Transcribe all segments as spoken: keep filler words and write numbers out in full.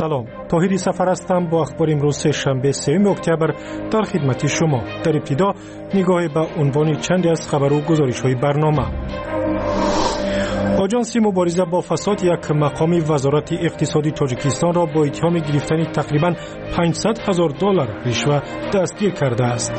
سلام، طاهری سفر هستم با اخبار امروز سه‌شنبه سوم اکتبر در خدمت شما. در ابتدا نگاهی به عنوان چندی از خبر و گزارش‌های برنامه. آژانس مبارزه با فساد یک مقام وزارت اقتصادی تاجیکستان را با اتهام گرفتن تقریباً پانصد هزار دلار رشوه دستگیر کرده است.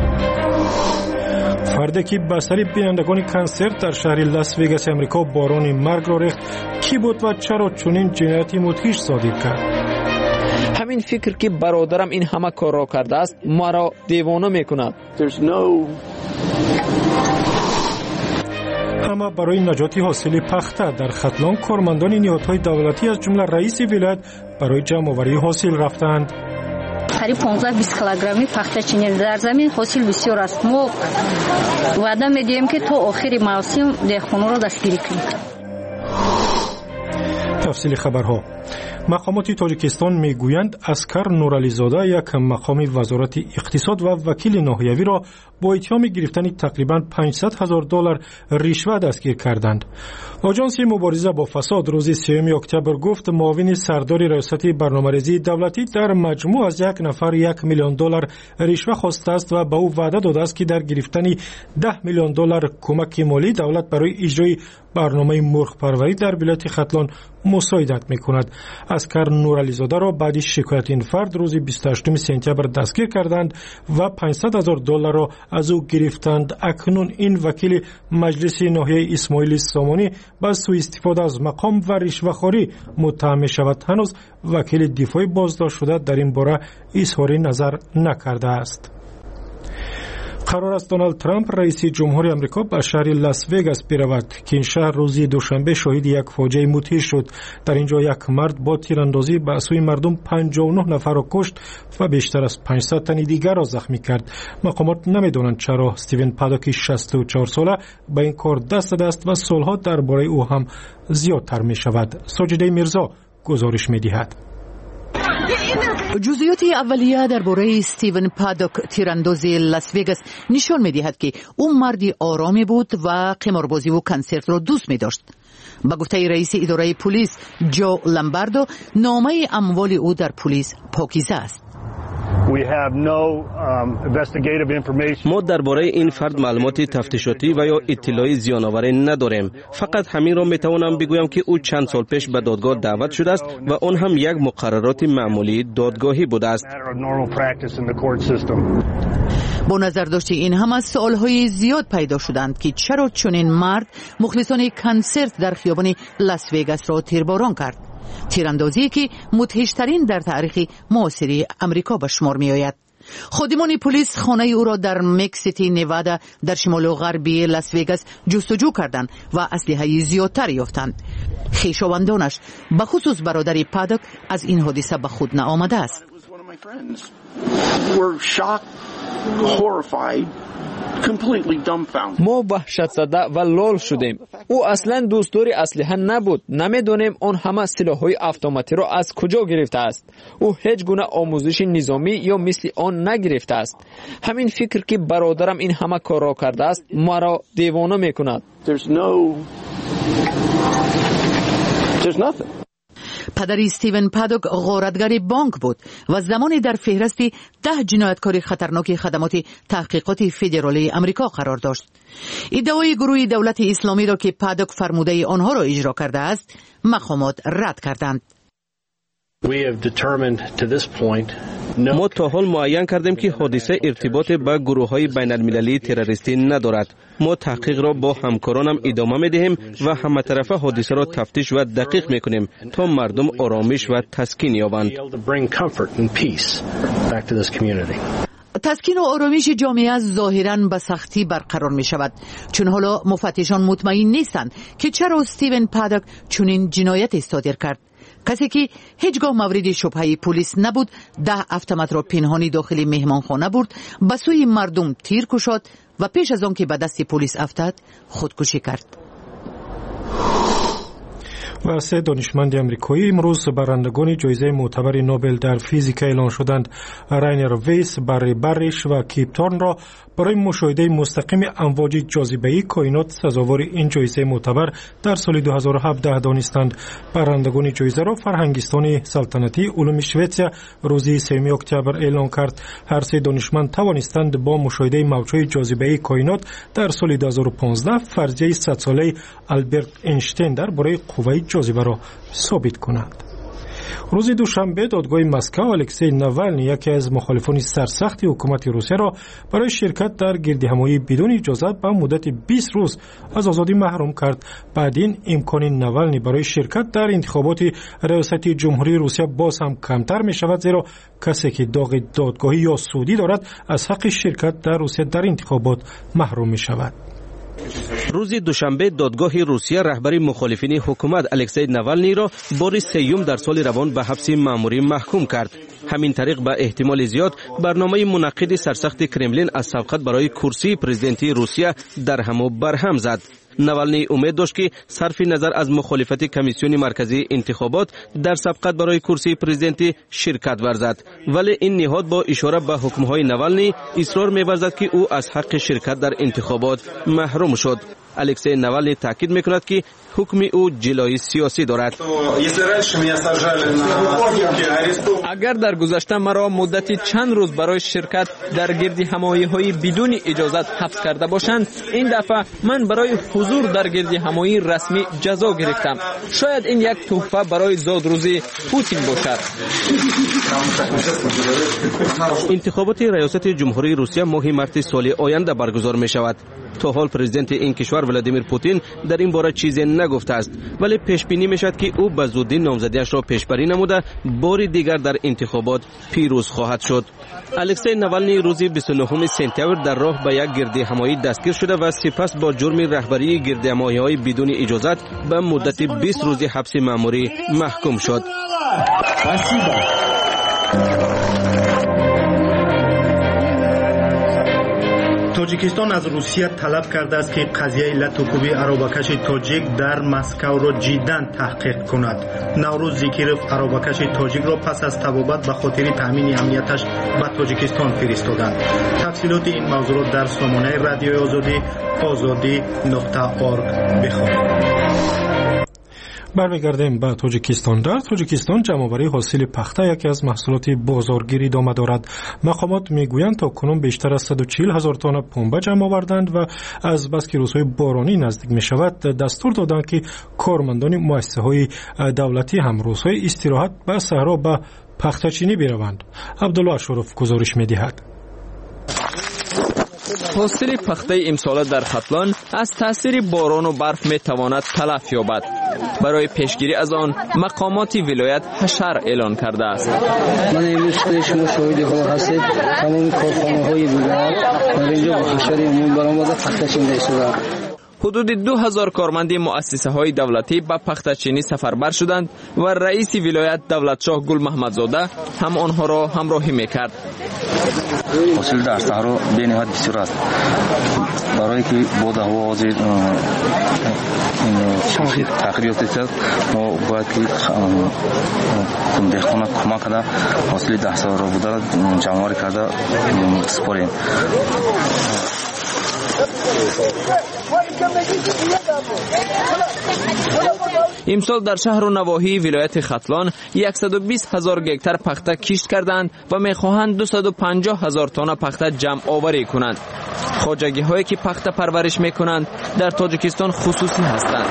فردی که به سر بینندگان کنسرت در شهر لاس وگاس امریکا باران مرگ را ریخت کی بود و چرا چنین جنایتی مدهش صادر کرد؟ همین فکر که برادرم این همه کار را کرده است مرا دیوانه میکند. no... اما برای نجات حاصل پخته در ختلان کارمندان نهادهای دولتی از جمله رئیس ولایت برای جمع‌آوری حاصل رفتند. قریب پانزده بیست کیلوگرمی پخته چینی در زمین حاصل بسیار است. ما وعده می‌دهیم که تا آخر موسم دهقانان را دستگیری کنیم. تفصیل خبرها. مقامات تاجیکستان میگویند اسکر نورعلی زاده یک مقام وزارت اقتصاد و وکیل ناحیوی را با اتهام گرفتن تقریباً پانصد هزار دلار رشوه دستگیر کردند. آژانس مبارزه با فساد روز سوم اکتبر گفت معاون سردار ریاست برنامه‌ریزی دولتی در مجموع از یک نفر یک میلیون دلار رشوه خواسته است و به او وعده داده است که در گرفتن ده میلیون دلار کمک مالی دولت برای اجرای برنامه مرغ پروری در ولایت ختلان مساعدت می‌کند. اسکر نورعلی زاده را بعد شکایت این فرد روز بیست و هشتم سپتامبر دستگیر کردند و پانصد هزار دلار را از او گرفتند. اکنون این وکیل مجلس ناحیه اسماعیل سامانی با سوء استفاده از مقام و رشوه‌خواری متهم می‌شود. هنوز وکیل دفاعی بازداشت شده در این باره اظهار نظر نکرده است. قرار است دونالد ترامپ رئیس جمهور آمریکا به شهر لاس وگاس برود که این شهر روز دوشنبه شاهد یک فاجعه مدهش شد. در اینجا یک مرد با تیراندازی به سوی مردم پنجاه و نه نفر را کشت و بیشتر از پانصد تن دیگر را زخمی کرد. مقامات نمیدونند چرا استیون پادوک شصت و چهار ساله به این کار دست داده است و سالها درباره او هم زیادتر می شود. ساجده میرزا گزارش می دهد. جزئیات اولیه درباره استیون پادوک تیراندازی لاس وگاس نشان می‌دهد که او مردی آرامی بود و قماربازی و کنسرت را دوست می‌داشت. با گفته رئیس اداره پلیس جو لامباردو نامه اموال او در پلیس پاکیزه است. ما درباره این فرد معلومات تفتیشاتی و یا اطلاعی زیان‌آور نداریم. فقط همین را میتوانم بگویم که او چند سال پیش به دادگاه دعوت شده است و آن هم یک مقررات معمولی دادگاهی بوده است. با نظر داشت این هم از سوالهای زیاد پیدا شدند که چرا چنین مرد مخلصان کنسرت در خیابان لاس وگاس را تیرباران کرد. تیراندازی که مدهشترین در تاریخ معاصر امریکا به شمار می آید. خادمان پلیس خانه او را در مکسیتی نوادا در شمال و غربی لاس وگاس جستجو کردند و اسلحه زیادتر یافتند. خویشاوندانش به خصوص برادر پادوک از این حادثه به خود نآمده است. ما وحشت زده و لال شدیم. او اصلا دوستدار اسلحه نبود. نمیدونیم آن همه سلاح‌های اتوماتی را از کجا گرفته است. او هیچ گونه آموزش نظامی یا مثل آن نگرفته است. همین فکر که برادرم این همه کار را کرده است مرا دیوانه میکند. There's no... There's nothing. پدر استیون پادوک غارتگر بانک بود و زمانی در فهرست ده جنایتکار خطرناک خدمات تحقیقات فدرالی امریکا قرار داشت. ادعای گروه دولت اسلامی را که پادوک فرموده آنها را اجرا کرده است مقامات رد کردند. ما تا حال معین کردیم که حادثه ارتباط با گروه‌های بین‌المللی تروریستی ندارد. ما تحقیق را با همکارانم ادامه می‌دهیم و همه‌طرفه حادثه را تفتیش و دقیق می‌کنیم تا مردم آرامش و تسکین یابند. تسکین و آرامش جامعه ظاهراً به سختی برقرار می شود، چون حالا مفتشان مطمئن نیستند که چرا استیون پادوک چنین جنایتی صادر کرد. کسی که هیچگاه مورد شبهه پلیس نبود ده اتومات را پنهانی داخل مهمانخانه برد، به سوی مردم تیر کشاد و پیش از آن که به دست پلیس افتاد خودکشی کرد. و سه دانشمند آمریکایی امروز برندگان جایزه معتبر نوبل در فیزیک اعلان شدند. راینر ویس، بری بریش و کیپ تورن را برای مشاهده مستقیم امواج جاذبه‌ای کائنات سزاوار این جایزه معتبر در سال دو هزار و هفده دانستند. برندگان جایزه را فرهنگستان سلطنتی علوم شوئدیا روز سوم اکتبر اعلان کرد. هر سه دانشمند توانستند با مشاهده موج‌های جاذبه‌ای کائنات در سال دو هزار و پانزده فرضیه صد ساله آلبرت اینشتین درباره قوه جاذبه را ثابت کنند. روز دوشنبه دادگاه مسکو الکسی ناوالنی، یکی از مخالفان سرسخت حکومت روسیه را برای شرکت در گردهمایی بدون اجازه به مدت بیست روز از آزادی محروم کرد. بعد این امکان ناوالنی برای شرکت در انتخابات ریاست جمهوری روسیه باز هم کمتر می شود، زیرا کسی که داغ دادگاهی یا سودی دارد از حق شرکت در روسیه در انتخابات محروم می شود. روز دوشنبه دادگاه روسیه رهبر مخالفین حکومت الکسی ناوالنی را بار سیوم در سال روان به حبس مأموری محکوم کرد. همین طریق به احتمال زیاد برنامه منعقد سرسخت کرملین از سبقت برای کرسی پرزیدنتی روسیه در هم و برهم زد. ناوالنی امید داشت که صرف نظر از مخالفت کمیسیون مرکزی انتخابات در سبقت برای کرسی پرزیدنتی شرکت ورزد، ولی این نهاد با اشاره به حکمهای ناوالنی اصرار می‌ورزد که او از حق شرکت در انتخابات محروم شد. الکسی ناوالنی تاکید می‌کند که حکم او جلوی سیاسی دارد. اگر در گذشته مرا مدتی چند روز برای شرکت در گردهمایی‌های بدون اجازت حبس کرده باشند، این دفعه من برای حضور در گردهمایی رسمی جزا گرفتم. شاید این یک تحفه برای زادروزی پوتین باشد. انتخابات ریاست جمهوری روسیه ماه مارس سال آینده برگزار می شود. تا حال پرزیدنت این کشور ولادیمیر پوتین در این باره چیزی نگفته است، ولی پیش بینی می شود که او به زودی نامزدیش را پیشبری نموده بار دیگر در انتخابات پیروز خواهد شد. الکسی ناوالنی روز بیست و نهم سپتامبر در راه به یک گردهمایی دستگیر شده و سپس با جرم رهبری گردهمایی‌های بدون اجازت به مدت بیست روز حبس مأموری محکوم شد. تاجیکستان از روسیه طلب کرده است که قضیه لطوکوبی عربکش تاجیک در مسکو را جداً تحقیق کند. نوروز زیکیروف عربکش تاجیک را پس از تبابت به خاطر تامین امنیتش به تاجیکستان فرستادند. تفصیلات این موضوع در سامانه رادیوی آزادی آزادی نقطه اورگ بخوانید. برمیگردیم به تاجیکستان. در تاجیکستان جمع‌آوری حاصل پخته یکی از محصولات بازارگیری ادامه دارد. مقامات میگویند تا کنون بیشتر از صد و چهل هزار تن پنبه جمع آوردند و از بس که روزهای بارانی نزدیک می شود دستور دادند که کارمندان مؤسسه‌های دولتی هم روزهای استراحت به صحرا به پخته‌چینی بروند. عبدالله شرف گزارش می‌دهد. حاصل پخته امسال در ختلان از تاثیر باران و برف می تواند تلف یابد. برای پیشگیری از آن مقامات ولایت حشر اعلان کرده است. من امروز شما شاهد حال هستید. تمام کارخانه‌های ولایت در اینجا با حشر عمومی برآمده پخته‌چینی شده. حدود دو هزار کارمند مؤسسه های دولتی به پخته‌چینی سفربر شدند و رئیس ولایت دولتشاه گل محمدزاده هم آنها را همراهی میکرد. حاصل در صحرا به نهایت بسیار است. برای که بود هوا از این تغییرات است، ما باید که دهقان کمک کرده حاصل ده سال را بوده جمع‌آوری کرده سپاریم. امسال در شهر و نواحی ولایت ختلان صد و بیست هزار گکتار پخته کشت کردند و میخواهند دویست و پنجاه هزار تن پخته جمع آوری کنند. خواجگی هایی که پخته پرورش میکنند در تاجیکستان خصوصی هستند.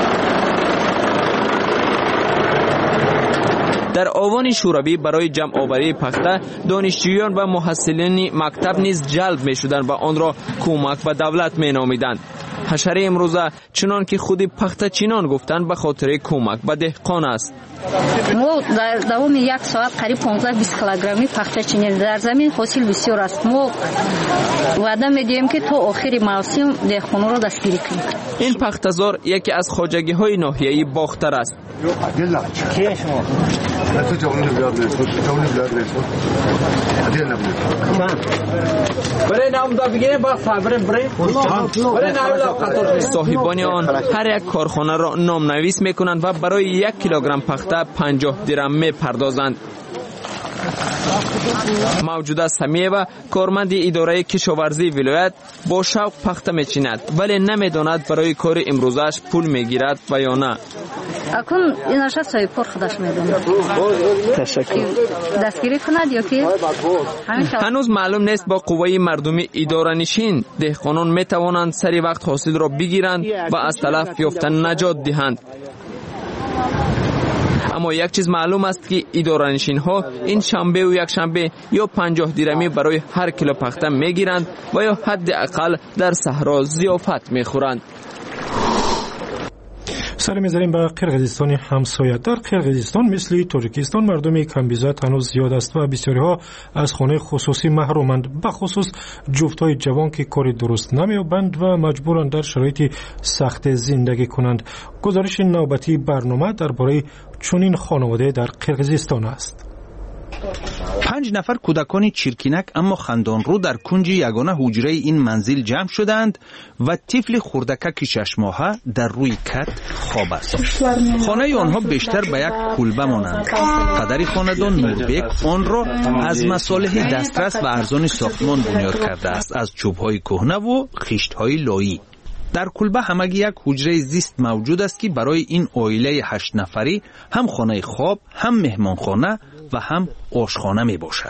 در آوان شوروی برای جمع آوری پخته دانشجویان و محصلین مکتب نیز جلب می شدند و آن را کمک به دولت می نامیدند. حشره امروزه چنان که خودی پخته چینان گفتند به خاطر کمک به دهقان است. ما در دوام یک ساعت قریب پانزده بیست کیلوگرمی پخته چینی در زمین حاصل بسیار است. ما وعده می‌دهیم که تا آخر موسم دهقانا را دستگیری کنیم. این پخته‌زار یکی از خواجگی های ناحیه‌ای باختر است. صاحبان آن هر یک کارخانه را نامنویس میکنند و برای یک کیلوگرم پخته پنجاه درم میپردازند. موجوده سمیه کارمند اداره کشاورزی ولایت با شوق پخته میچیند ولی نمیداند برای کار امروزش پول میگیرد و یا نه. اکن ایناشا صاحب کار خودش میدونه. تشکر. دستگیری کند یا که هنوز معلوم نیست با قوای مردمی اداره نشین دهقانان میتوانند سری وقت حاصل را بگیرند و از تلف یافتن نجات دهند. اما یک چیز معلوم است که اداره‌نشین ها این شنبه و یک شنبه یا پنجاه درمی برای هر کیلو پخته میگیرند و یا حداقل در صحرا ضیافت میخورند. سر می‌ذاریم به قرقیزستان همسایه. در قرقیزستان مثل تاجیکستان مردم کمبیزات هنوز زیاد است و بسیاری ها از خانه خصوصی محرومند، به خصوص جفت‌های جوان که کاری درست نمی‌یابند و مجبورند در شرایط سخت زندگی کنند. گزارش نوبتی برنامه درباره چنین خانواده در قرقیزستان است. پنج نفر کودکان چرکینک اما خندانرو در کنج یگانه حجره این منزل جمع شدند و طفل خردکک شش ماهه در روی کت خواب است. خانه آنها بیشتر به یک کلبه مانند. پدر خاندان نوربک آن را از مصالح دسترس و ارزان ساختمان بنیاد کرده است، از چوب‌های کهنه و خشت‌های لایی. در کلبه همگی یک حجره زیست موجود است که برای این عائله هشت نفری هم خانه خواب، هم مهمانخانه و هم آشخانه می باشد.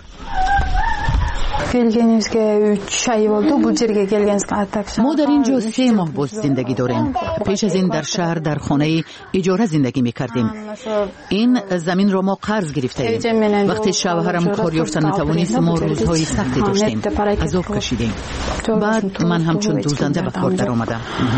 ما در اینجا سه ماه بود زندگی داریم. پیش از این در شهر در خانه اجاره زندگی می کردیم. این زمین را ما قرض گرفته ایم. وقتی شوهرم کار یافت نتوانست ما روزهای سختی داشتیم. عذاب کشیدیم. بعد من همچون دوزنده به کار در آمدم.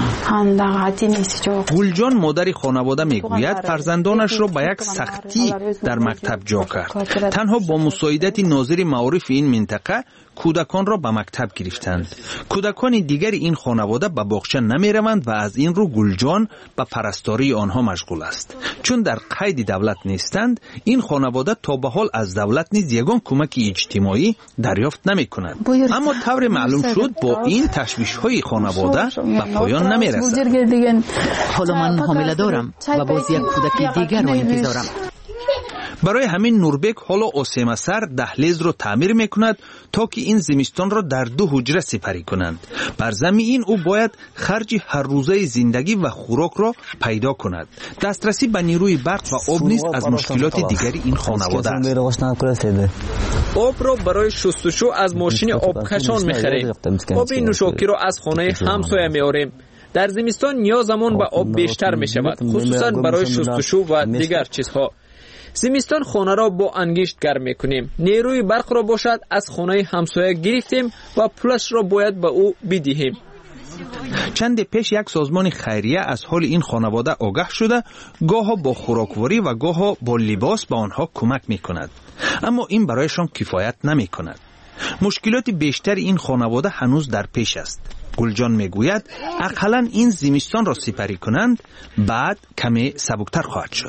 گلجان مادر خانواده می گوید فرزندانش را به یک سختی در مکتب جا کرد. تنها با مساعدت ناظر معارف این منطقه کودکان را به مکتب گرفتند. کودکان دیگر این خانواده به باغچه نمی روند و از این رو گلجان به پرستاری آنها مشغول است. چون در قید دولت نیستند، این خانواده تا به حال از دولت نیز یگان کمک اجتماعی دریافت نمی کنند. اما طور معلوم شد با این تشویش های خانواده به پایان نمی رسد. حالا من حامله دارم و باز یک کودک دیگر را انتظارم. برای همین نوربک حالا آسیمه سر دهلیز را تعمیر میکند تا که این زمستان را در دو حجره سپری کنند. بر ضمن این او باید خرج هر روزه زندگی و خوراک را پیدا کند. دسترسی به نیروی برق و آب نیز از مشکلات دیگری این خانواده است. آب را برای شستشو از ماشین آبکشان میخریم. آب نوشاکی را از خانه همسایه میاریم. در زمستان نیازمان به آب بیشتر میشود، خصوصا برای شستشو و دیگر چیزها. زمستان خانه را با انگشت گرم میکنیم. نیروی برق را باشد از خانه همسایه گرفتیم و پولش را باید به او بدهیم. چند پیش یک سازمان خیریه از حال این خانواده آگاه شده، گاه با خوراکواری و گاه با لباس به آنها کمک میکند. اما این برایشان کفایت نمیکند. مشکلات بیشتر این خانواده هنوز در پیش است. گلجان میگوید اقلاً این زمستان را سپری کنند، بعد کمی سبکتر خواهد شد.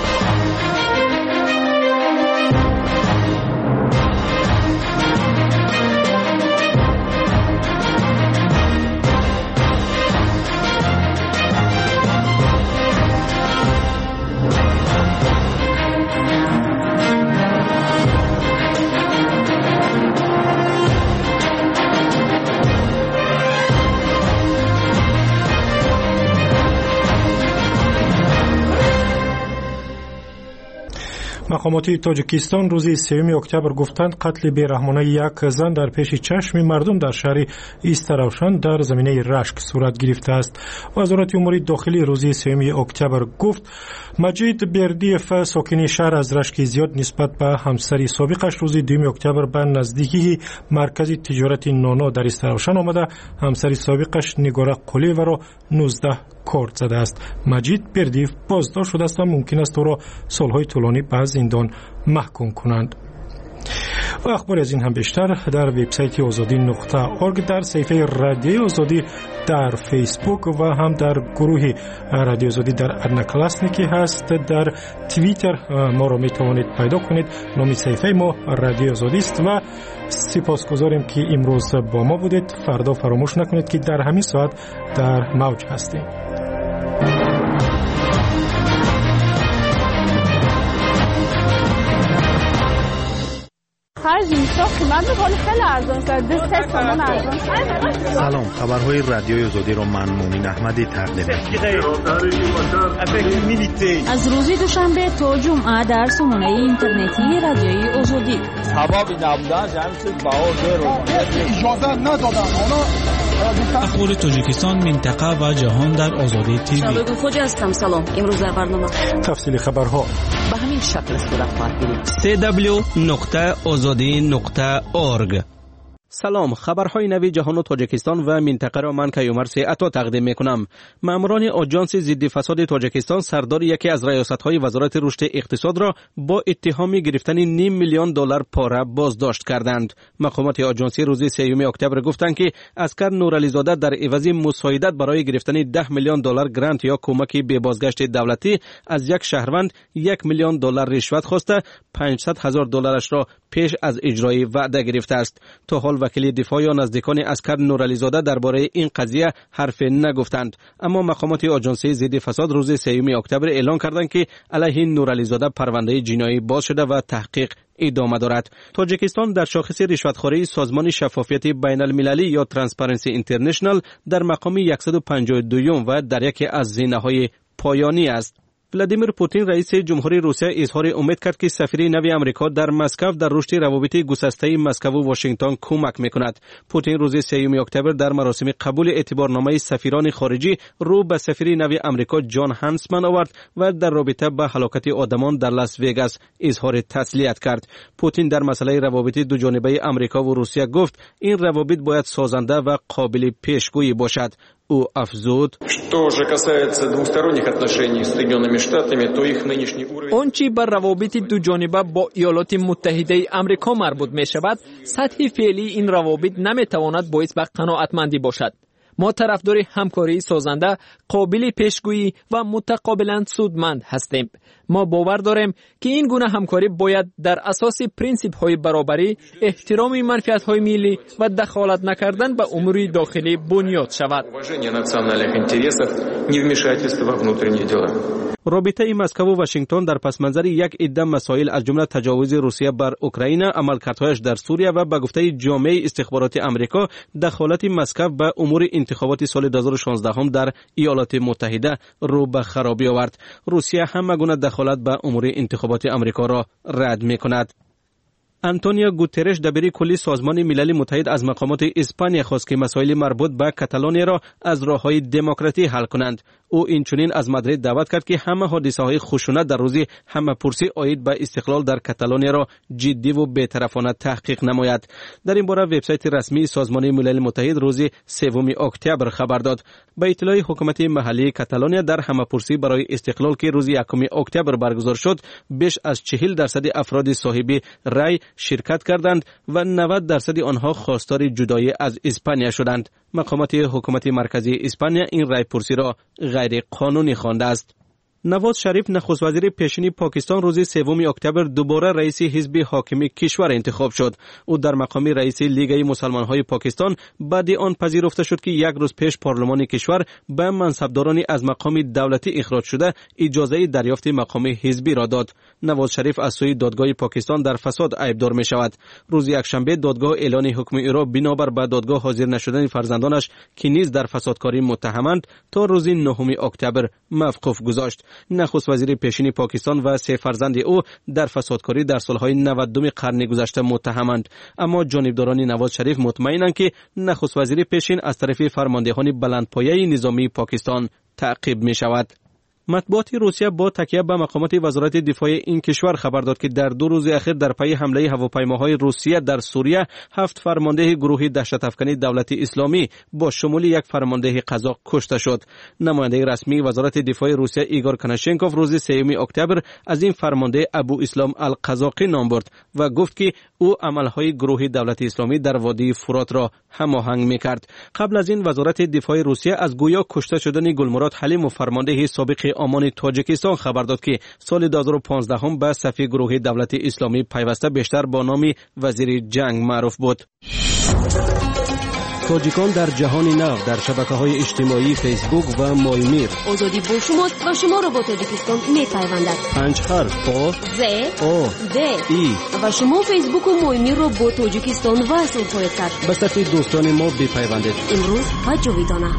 مقامات تاجیکستان روز سوم اکتبر گفتند قتل بیرحمانه یک زن در پیش چشم مردم در شهر ایستراوشان در زمینه رشک صورت گرفته است. وزارت امور داخلی روز سوم اکتبر گفت مجید بردیف ساکن شهر از رشک زیاد نسبت به همسر سابقش روز دوم اکتبر به نزدیکی مرکز تجارت نانا در ایستراوشان آمده همسر سابقش نگاره قلیوه را نوزده کارت زده است. مجید بردیف بازداشت شده است و ممکن است او را سالهای طولانی به زندان محکوم کنند. و اخبار از این هم بیشتر در وبسایت آزادی نقطه اورگ، در صفحه رادیو آزادی در فیسبوک و هم در گروه رادیو آزادی در ادناکلاسنیکی هست. در توییتر ما را می توانید پیدا کنید، نام صفحه ما رادیو آزادی است. و سپاسگزاریم که امروز با ما بودید. فردا فراموش نکنید که در همین ساعت در موج هستیم. خرج اینستا قیمت میکنه خیلی ارزان شد. دو سه تومن ارزان. سلام، خبرهای رادیوی آزادی رو من مومین احمدی تقدیم می‌کنم. از روز دوشنبه تا جمعه در سامانه اینترنتی رادیوی آزادی. سبب نبودن جمعیت باور رو اجازه ندادن. اخبار تاجیکستان، منطقه و جهان در آزادی تیوی. شبکه خوجا هستم. سلام، امروز در برنامه تفصیل خبرها به همین شکل است. صورت گیرید سی دبلیو نقطه آزادی نقطه اورگ. سلام، خبرهای نوی جهان و تاجیکستان و منطقه را من کیومر عطا تقدیم میکنم. ماموران آژانس ضد فساد تاجیکستان سردار یکی از ریاست‌های وزارت رشد اقتصاد را با اتهام گرفتن نیم میلیون دلار پاره بازداشت کردند. مقامات آژانس روز سوم اکتبر گفتند که اسکر نورعلی‌زاده در عوض مساعدت برای گرفتن ده میلیون دلار گرانت یا کمک به بازگشت دولتی از یک شهروند یک میلیون دلار رشوت خواسته پانصد هزار دلارش را پیش از اجرای وعده گرفته است. تا حال وکیل دفاع یا نزدیکان اسکر نورعلی‌زاده درباره این قضیه حرف نگفتند، اما مقامات آژانس ضد فساد روز سوم اکتبر اعلام کردند که علیه نورعلی‌زاده پرونده جنایی باز شده و تحقیق ادامه دارد. تاجیکستان در شاخص رشوتخواری سازمان شفافیت بین المللی یا ترانسپرنسی اینترنشنال در مقام صد و پنجاه و دو و در یکی از زینه‌های پایانی است. ولادیمیر پوتین رئیس جمهوری روسیه اظهار امید کرد که سفیر نو آمریکا در مسکو در رشد روابط گسسته مسکو و واشنگتن کمک میکند. پوتین روز سوم اکتبر در مراسم قبول اعتبارنامه سفیران خارجی رو به سفیر نو آمریکا جان هانسمن آورد و در رابطه با هلاکت آدمان در لاس وگاس اظهار تسلیت کرد. پوتین در مسئله روابط دو جانبه آمریکا و روسیه گفت این روابط باید سازنده و قابل پیشگویی باشد. او افزود آنچه بر روابط دو جانبه با ایالات متحده آمریکا مربوط می شود، سطح فعلی این روابط نمی تواند باعث به قناعتمندی باشد. ما طرفدار همکاری سازنده، قابل پیشگویی و متقابلا سودمند هستیم. ما باور داریم که این گونه همکاری باید در اساس پرینسیپ های برابری، احترام منفعت های ملی و دخالت نکردن به امور داخلی بنیاد شود. رابطه مسکو و واشنگتن در پس منظر یک عده مسائل از جمله تجاوز روسیه بر اوکراین، عملکردهایش در سوریه و به گفته جامعه استخبارات آمریکا دخالت مسکو به امور انتخابات سال دو هزار و شانزده هم در ایالات متحده رو به خرابی آورد. روسیه همه گونه دخالت به امور انتخابات آمریکا را رد می‌کند. آنتونیو گوترش دبیر کلی سازمان ملل متحد از مقامات اسپانیا خواست که مسائل مربوط به کاتالونیا را از راه‌های دموکراتی حل کنند. او اینچنین از مادرید دعوت کرد که همه حادثه‌های خشونت در روز همه‌پرسی عاید به استقلال در کاتالونیا را جدی و بی‌طرفانه تحقیق نماید. در این باره وبسایت رسمی سازمان ملل متحد روز سوم اکتبر خبر داد. با اطلاع حکومت محلی کاتالونیا در همه‌پرسی برای استقلال که روز یکم اکتبر برگزار شد، بیش از چهل درصد افراد صاحب رأی شرکت کردند و نود درصد آنها خواستار جدایی از اسپانیا شدند. مقامات حکومت مرکزی اسپانیا این رأی پرسی را غیر قانونی خوانده است. نواز شریف نخست وزیر پیشین پاکستان روز سوم اکتبر دوباره رئیس حزب حاکم کشور انتخاب شد. او در مقام رئیس لیگ مسلمان‌های پاکستان بعد آن پذیرفته شد که یک روز پیش پارلمان کشور به منصبداران از مقام دولتی اخراج شده اجازه دریافت مقام حزبی را داد. نواز شریف از سوی دادگاه پاکستان در فساد عیبدار می شود. روز یکشنبه دادگاه اعلان حکم او را بنابر به دادگاه حاضر نشدن فرزندانش که نیز در فسادکاری متهمند تا روز نهم اکتبر موقوف گذاشت. نخست وزیر پیشین پاکستان و سه فرزند او در فسادکاری در سالهای نود قرن گذشته متهمند، اما جانبداران نواز شریف مطمئنند که نخست وزیر پیشین از طرف فرماندهان بلندپایه نظامی پاکستان تعقیب می شود. مطبوعات روسیه با تکیه به مقامات وزارت دفاع این کشور خبر داد که در دو روز اخیر در پی حمله هواپیماهای روسیه در سوریه هفت فرمانده گروه دهشت افکنی دولت اسلامی با شمول یک فرمانده قزاق کشته شد. نماینده رسمی وزارت دفاع روسیه ایگور کناشنکوف روز سوم اکتبر از این فرمانده ابو اسلام القزاقی نام برد و گفت که او عملهای گروه دولت اسلامی در وادی فرات را هماهنگ می‌کرد. قبل از این وزارت دفاع روسیه از گویا کشته شدن گلمراد حلیم فرمانده سابق آمان تاجیکستان خبر داد که سال دو هزار و پانزده هم به صف گروه دولت اسلامی پیوسته بیشتر با نام وزیر جنگ معروف بود. تاجیکان در جهان نو در شبکه‌های اجتماعی فیسبوک و مایمیر. آزادی با شماست و شما را با تاجیکستان می‌پیوندد. پنج حرف آ ز آ د ای و شما فیسبوک و مایمیر را با تاجیکستان وصل خواهید کرد. به صف دوستان ما بپیوندید. امروز و جاویدانه.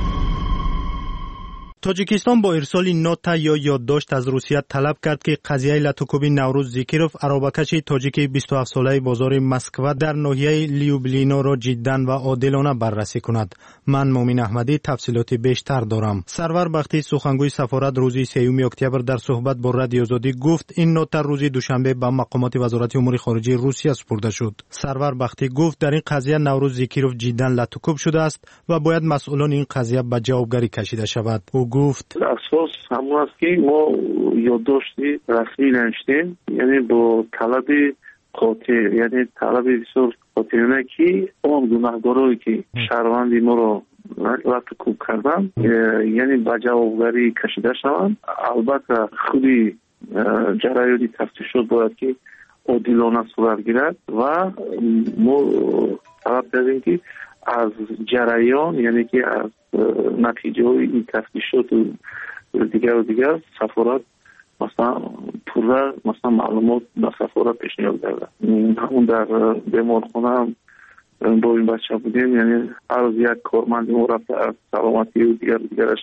تاجیکستان با ارسال نوت یا یادداشت از روسیه طلب کرد که قضیه لاتوکوب نوروز زیکیروف اروبکش تاجیک بیست و هفت ساله بازار مسکو در ناحیه لیوبلینا را جدا و عادلانه بررسی کند. من مومن احمدی تفصیلات بیشتر دارم. سرور بختی سخنگوی سفارت روز سوم اکتبر در صحبت با رادیو آزادی گفت این نوت روز دوشنبه به مقامات وزارت امور خارجه روسیه سپرده شد. سرور بختی گفت در این قضیه نوروز زیکیروف جدا لاتوکوب شده است و باید مسئولان این قضیه به جوابگری کشیده شود. او گفت اساس همون است که ما یادداشتی رسمی نوشتیم، یعنی با طلب قاطع، یعنی طلب بسیار قاطعانه که آن گناهکارایی که شهروندی ما را لاتوکوب کردن یعنی به جوابگری کشیده شوند. البته خودی جریان تفتیشات باید که عادلانه صورت گیرد و ما طلب کردیم که از جریان یعنی که از نتیجه های این تفتیشات و دیگر و دیگر سفارت مثلا پوره مثلا معلومات به سفارت پیشنهاد کرده. همون در بیمارخانه هم با این بچه بودیم، یعنی هر یک کارمند ما رفته از سلامتی و دیگر و دیگرش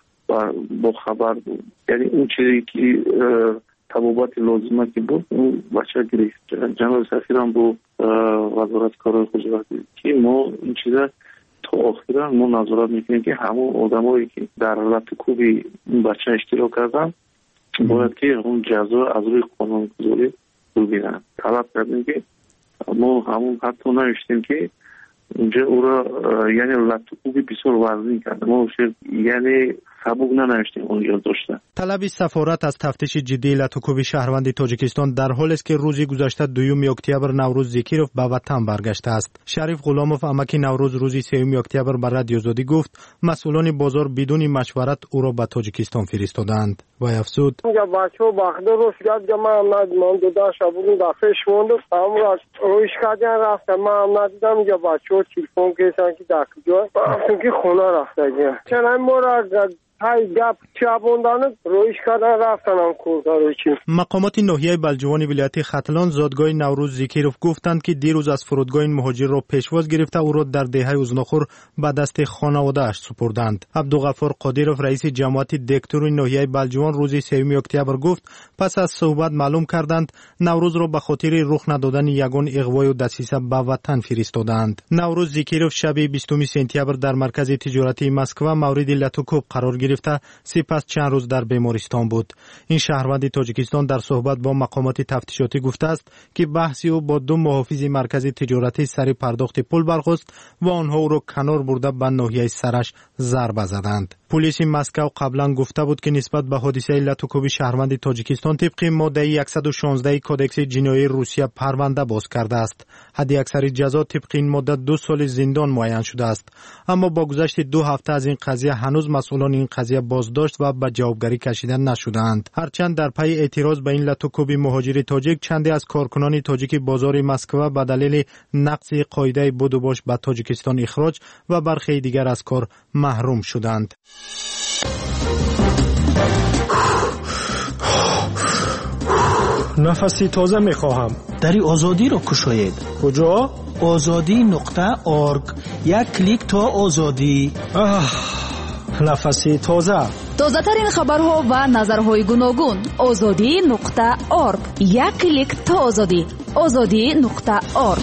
با خبر بود. یعنی اون چیزی که طبابت لازمه که بود اون بچه گرفت. جناب سفیر هم با وزارت کارهای خارجه که ما این چیزا تا آخر ما نظارت میکنیم که همون آدمایی که در لاتوکوب این بچه اشتراک کردن باید که اون جزا از روی قانونگذاری بگیرن. طلب کردیم که ما همون حتی نوشتیم که اونجا او را یعنی لاتوکوبی بسیار وزنی کرده، ما یعنی سبوک ننوشتیم اونجا داشته. طلب سفارت از تفتیش جدی لاتوکوب شهروند تاجیکستان در حالی است که روزی گذشته دوم اکتبر نوروز زیکیروف به وطن برگشته است. شریف غلاموف امکی نوروز روزی سوم اکتبر بر رادیو آزادی گفت مسئولان بازار بدون مشورت او را به تاجیکستان فرستادند و افزود یا بچه‌ها بخدا روش گفت که من ندیدم دو تا شبون دفعش موند امروز روش کردن رفتم من ندیدم یا بچه‌ها تلفن کردن که در کجا که خونه رفته چرا ما های گپ چابوندان رویش کردن رفتنم کورداروچی. مقامات ناحیه بلجوان ولایت ختلان زادگاه نوروز زیکیروف گفتند که دیروز از فرودگاه این مهاجر را پیشواز گرفته او را در دهه اوزناخور به دست خانواده اش سپردند. عبدالغفار قادیروف رئیس جماعت دکتور ناحیه بلجوان روز سوم اکتبر گفت پس از صحبت معلوم کردند نوروز را به خاطر رخ ندادن یگان اغوای و دسیسه به وطن فرستادند. نوروز زیکیروف شب بیستم سپتامبر در مرکز تجارتی مسکو مورد لاتوکوب قرار گرفته سپس چند روز در بیمارستان بود. این شهروند تاجیکستان در صحبت با مقامات تفتیشاتی گفته است که بحثی او با دو محافظ مرکز تجارتی سر پرداخت پول برخاست و آنها او را کنار برده به ناحیه سرش ضربه زدند. پلیس مسکو قبلا گفته بود که نسبت به حادثه لاتوکوب شهروند تاجیکستان طبق ماده صد و شانزده کدکس جنایی روسیه پرونده باز کرده است. حد اکثر جزا طبق این ماده دو سال زندان معین شده است. اما با گذشت دو هفته از این قضیه هنوز مسئولان این قضیه بازداشت و به جوابگری کشیده نشدند. هرچند در پی اعتراض به این لاتوکوب مهاجر تاجیک چندی از کارکنان تاجیک بازار مسکو به دلیل نقض قاعده بود و باش به تاجیکستان اخراج و برخی دیگر از کار محروم شدند. نفسی تازه میخواهم. دری آزادی را کشاید. کجا؟ آزادی نقطه آرگ. یک کلیک تا آزادی. آه نفسی تازه. تازه ترین خبرها و نظرهای گوناگون. آزادی نقطه آرگ. یک کلیک تا آزادی. آزادی نقطه آرگ.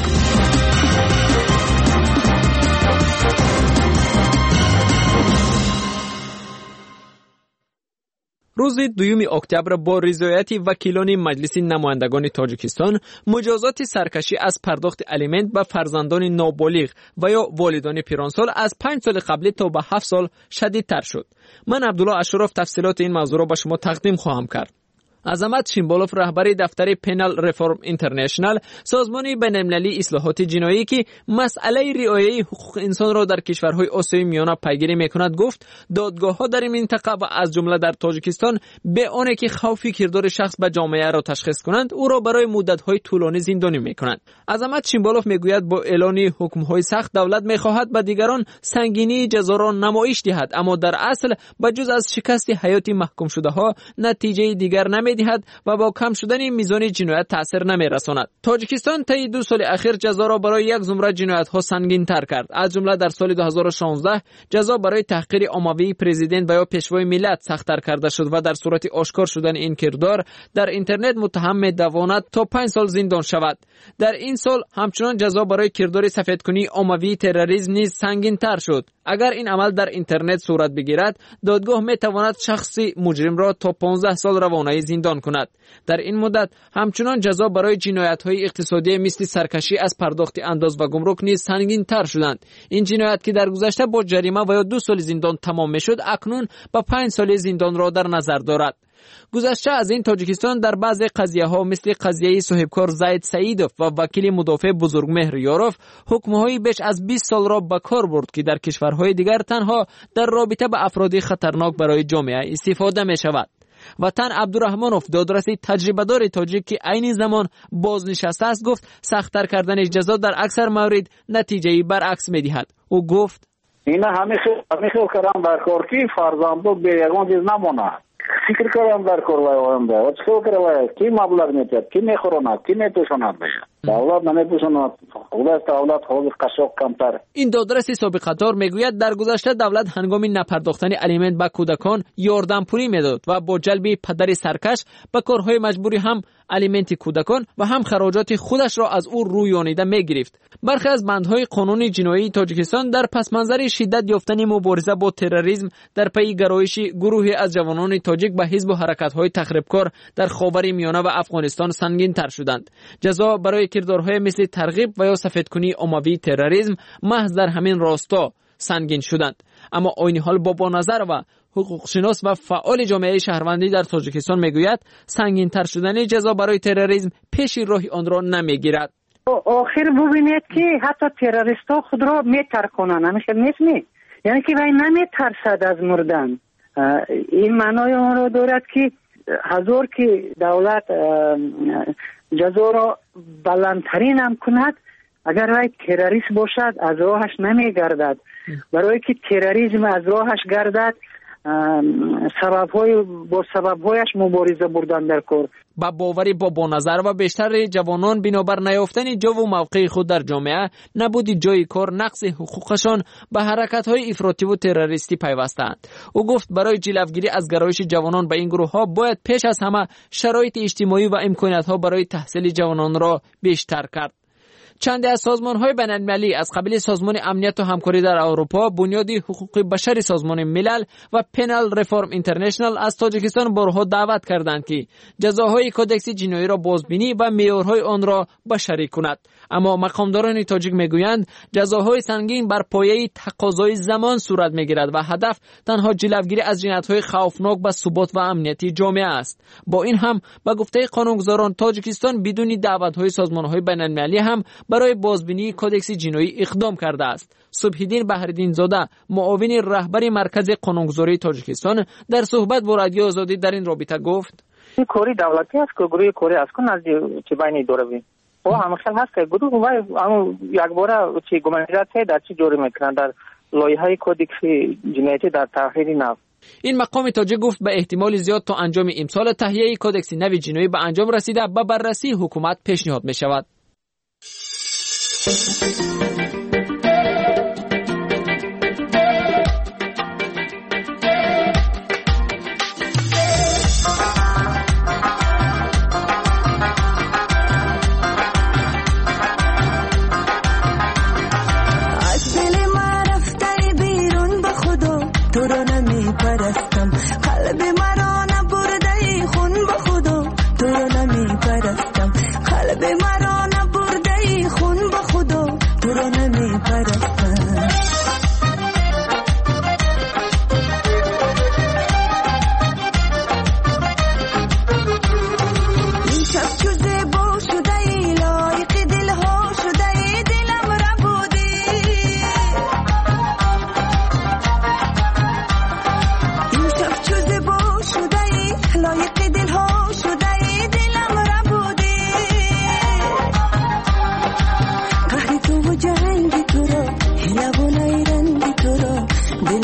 روز دوم اکتبر با رضایت وکیلان مجلس نمایندگان تاجیکستان مجازات سرکشی از پرداخت الیمنت به فرزندان نابالغ و یا والدان پیرانسال از پنج سال قبلی تا به هفت سال شدیدتر شد. من عبدالله اشرف تفصیلات این موضوع را به شما تقدیم خواهم کرد. عظمت شیمبالوف رهبر دفتر پنال ریفورم اینترنشنال، سازمان بین‌المللی اصلاحات جنایی که مسئله رعایت حقوق انسان را در کشورهای آسیای میانه پیگیری میکند، گفت دادگاه‌ها در این منطقه و از جمله در تاجیکستان به آنکه که خوفی کردار شخص به جامعه را تشخیص کنند او را برای مدت‌های طولانی زندانی میکنند. عظمت شیمبالوف میگوید با اعلان حکم‌های سخت دولت میخواهد به دیگران سنگینی جزا را نمایش دهد، اما در اصل بجز از شکست حیات محکوم شده‌ها نتیجه دیگر نمی دهد و با کم شدن میزان جنایت تاثیر نمی رساند. تاجیکستان طی دو سال اخیر جزا را برای یک زمره جنایت ها سنگین تر کرد. از جمله در سال دو هزار و شانزده جزا برای تحقیر عمومی پرزیدنت و یا پیشوای ملت سخت تر کرده شد و در صورت آشکار شدن این کردار در اینترنت متهم می تواند تا پنج سال زندان شود. در این سال همچنان جزا برای کردار سفیدکنی عمومی تروریسم نیز سنگین تر شد. اگر این عمل در اینترنت صورت بگیرد، دادگاه می تواند شخصی مجرم را تا پانزده سال روانه زندان کند. در این مدت همچنان جزا برای جنایت‌های اقتصادی مثل سرکشی از پرداخت انداز و گمرک نیز سنگین تر شدند. این جنایت که در گذشته با جریمه و یا دو سال زندان تمام میشد، اکنون با پنج سال زندان را در نظر دارد. گذشته از این تاجیکستان در بعضی قضیه ها مثل قضیه صاحبکار زید سعیدوف و وکیل مدافع بزرگمهر یاروف حکم‌های بیش از بیست سال را به کار برد که در کشورهای دیگر تنها در رابطه با افراد خطرناک برای جامعه استفاده می شود. وطن عبدالرحمانوف دادرسی تجربه دار تاجیک که عین زمان بازنشسته است گفت سخت‌تر کردن جزا در اکثر موارد نتیجه برعکس می دهد. او گفت اینا همیشه همیشه کردن در کار کی فرزندو به یگان چیز نمونه. فکر کردم در کار وایونده و چه کردم کی مبلغ میتد کی میخورند کی میتوشند دولت نمیتوشند دولت دولت حقوق قشاق کمتر. این دادرسی سابقه‌دار میگوید در گذشته دولت هنگام نپرداختن الیمنت به کودکان یاردم پولی میداد و با جلب پدر سرکش به کارهای مجبوری هم الیمنت کودکان و هم خراجات خودش را از او رویانیده میگرفت. برخی از بندهای قانون جنایی تاجیکستان در پس منظر شدت یافتن مبارزه با تروریسم در پی گرایش گروهی از جوانان تاجیک به حزب و حرکت‌های تخریبکار در خاور میانه و افغانستان سنگین تر شدند. جزا برای کردارهای مثل ترغیب و یا سفیدکنی عمومی تروریسم محض در همین راستا سنگین شدند. اما عین حال بابا نظر و حقوق شناس و فعال جامعه شهروندی در تاجیکستان میگوید سنگین تر شدن جزا برای تروریسم پیش راه آن را نمیگیرد. آخر ببینید که حتی تروریست ها خود را میترکنند، همیشه نیست، یعنی که وای نمیترسد از مردن. این معنای آن را دارد که هزار که دولت جزا را بلندترین هم کند، اگر وای تروریست باشد از راهش نمیگردد. برای که تروریسم از راهش گردد سبب‌های با سبب‌هایش مبارزه بردن در کار. با باوری بابا نظر و بیشتر جوانان بنابر نیافتن جا و موقع خود در جامعه، نبود جای کار، نقص حقوقشان به حرکت‌های افراطی و تروریستی پیوستند. او گفت برای جلوگیری از گرایش جوانان به این گروه‌ها باید پیش از همه شرایط اجتماعی و امکانات‌ها برای تحصیل جوانان را بیشتر کرد. چند از سازمان‌های بین‌المللی از قبیل سازمان امنیت و همکاری در اروپا، بنیاد حقوق بشر سازمان ملل و پنال ریفورم اینترنشنال از تاجیکستان بارها دعوت کردند که جزاهای کودکس جنایی را بازبینی و معیارهای آن را بشری کند. اما مقامداران تاجیک میگویند جزاهای سنگین بر پایه تقاضای زمان صورت میگیرد و هدف تنها جلوگیری از جنایت‌های خوفناک به ثبات و امنیتی جامعه است. با این هم به گفته قانونگذاران تاجیکستان بدون دعوت‌های سازمان‌های بین‌المللی هم برای بازبینی کودکس جنایی اقدام کرده است. صبحیدین بهرالدین زاده، معاون رهبر مرکز قانونگذاری تاجیکستان، در صحبت با رادیو آزادی در این رابطه گفت: این کاری دولتی است که گروه کاری است که نزدیک چه بینی دوروی و همیشه هست که گروه و هم یک بار چه گمانیت در چه جوری میکنند در لایحه کودکس جنایتی در تحریر نو. این مقام تاجیک گفت به احتمال زیاد تا انجام امسال تهیه کودکس نو جنایی به انجام رسیده به بررسی حکومت پیشنهاد می شود. تو را نمی پرستم، قلب مرا نبود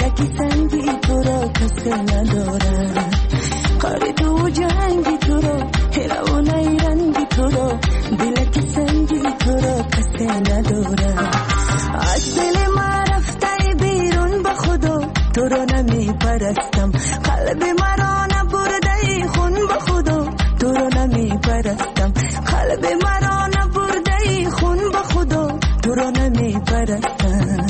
دلکی سنگی تو را کسی ندارد قاری تو جنگی تو را هرونه رنگی تو را دلکی سنگی تو را کسی ندارد از دل ما رفته بیرون به خدا تو را نمی پرستم قلب مرا نبرده خون به خدا تو را نمی پرستم قلب مرا نبرده خون به خدا تو را نمی پرستم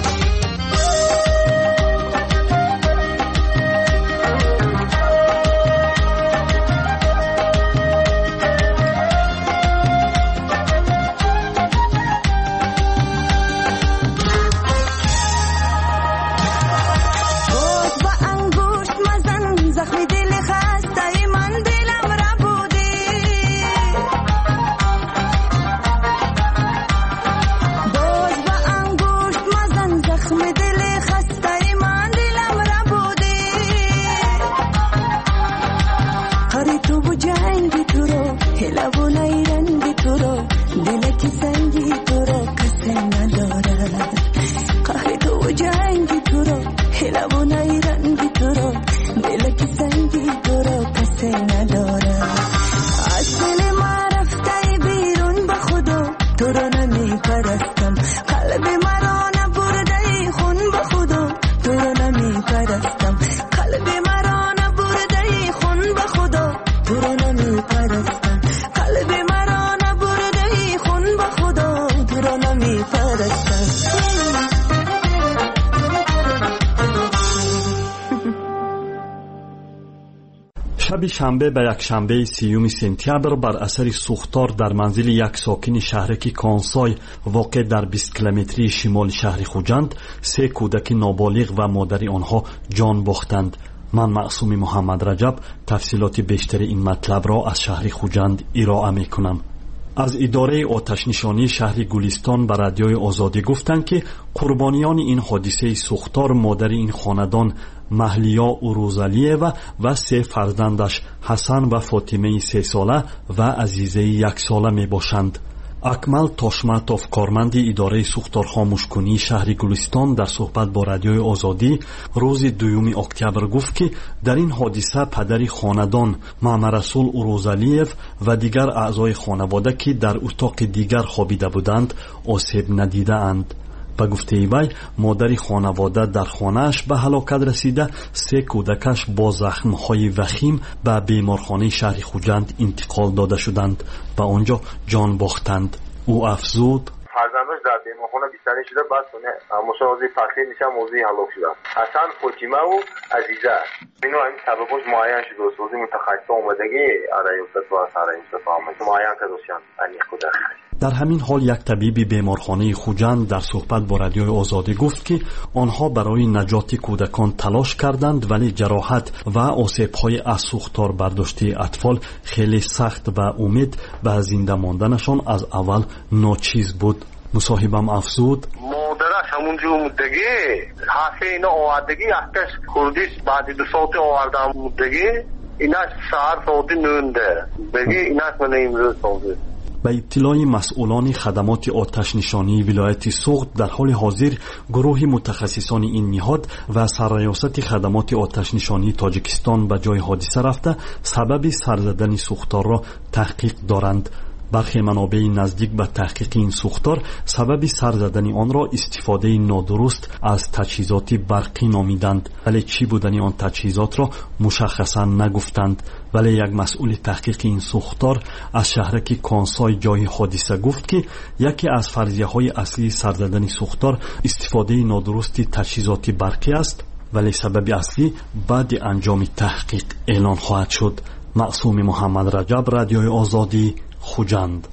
شب شنبه به یک شنبه سیوم سپتامبر بر اثر سوختار در منزل یک ساکن شهرک کانسای واقع در بیست کیلومتری شمال شهر خوجند سه کودک نابالغ و مادر آنها جان باختند. من معصوم محمد رجب تفصیلات بیشتر این مطلب را از شهر خوجند ارائه می کنم. از اداره آتش نشانی شهر گلستان به رادیوی آزادی گفتند که قربانیان این حادثه سوختار مادر این خاندان محلیا اوروزالیوا و سه فرزندش حسن و فاطمه سه ساله و عزیزه یک ساله می باشند. اکمل تاشماتوف کارمند اداره سوختار خاموشکنی شهر گلستان در صحبت با رادیوی آزادی روز دوم اکتبر گفت که در این حادثه پدر خاندان محمدرسول اوروزالیو و دیگر اعضای خانواده که در اتاق دیگر خوابیده بودند آسیب ندیده اند. به گفته وی مادر خانواده در خانه‌اش به هلاکت رسیده، سه کودکش با زخم‌های وخیم به بیمارخانه شهر خوجند انتقال داده شدند و آنجا جان باختند. او افزود: فرزندش در بیمارخانه بستری شده، بعد مشاهده فخری میشه موضوع هلاک شده. حسن، فاطمه و عزیزه اینو این سببش معین شده و سوزی متخصص اومدگی علیوسط و سرایوسط آمد معین کردوشن این کودک. در همین حال یک طبیب بیمارخانه خوجند در صحبت با رادیوی آزادی گفت که آنها برای نجات کودکان تلاش کردند ولی جراحت و آسیب‌های از سوختار برداشته اطفال خیلی سخت و امید به زنده ماندنشان از اول ناچیز بود. مصاحبم افزود: مادرش همونجا مدگی حافه اینا آوردگی احتش کردیش بعد دو ساعت آوردم مدگی اینا سهر ساعتی نونده بگی اینا منه امروز ساعتی. به اطلاع مسئولان خدمات آتش نشانی ولایت سوخت در حال حاضر گروه متخصصان این نهاد و سرریاست خدمات آتش نشانی تاجیکستان به جای حادثه رفته سبب سر زدن سوختار را تحقیق دارند. برخی منابع نزدیک به تحقیق این سوختار سبب سر زدن آن را استفاده نادرست از تجهیزات برقی نامیدند، ولی چی بودن آن تجهیزات را مشخصا نگفتند. ولی یک مسئول تحقیق این سوختار از شهرک کانسای جای حادثه گفت که یکی از فرضیه های اصلی سر زدن سوختار استفاده نادرست تجهیزات برقی است، ولی سبب اصلی بعد انجام تحقیق اعلان خواهد شد. معصوم محمد رجب، رادیوی آزادی، خوجند.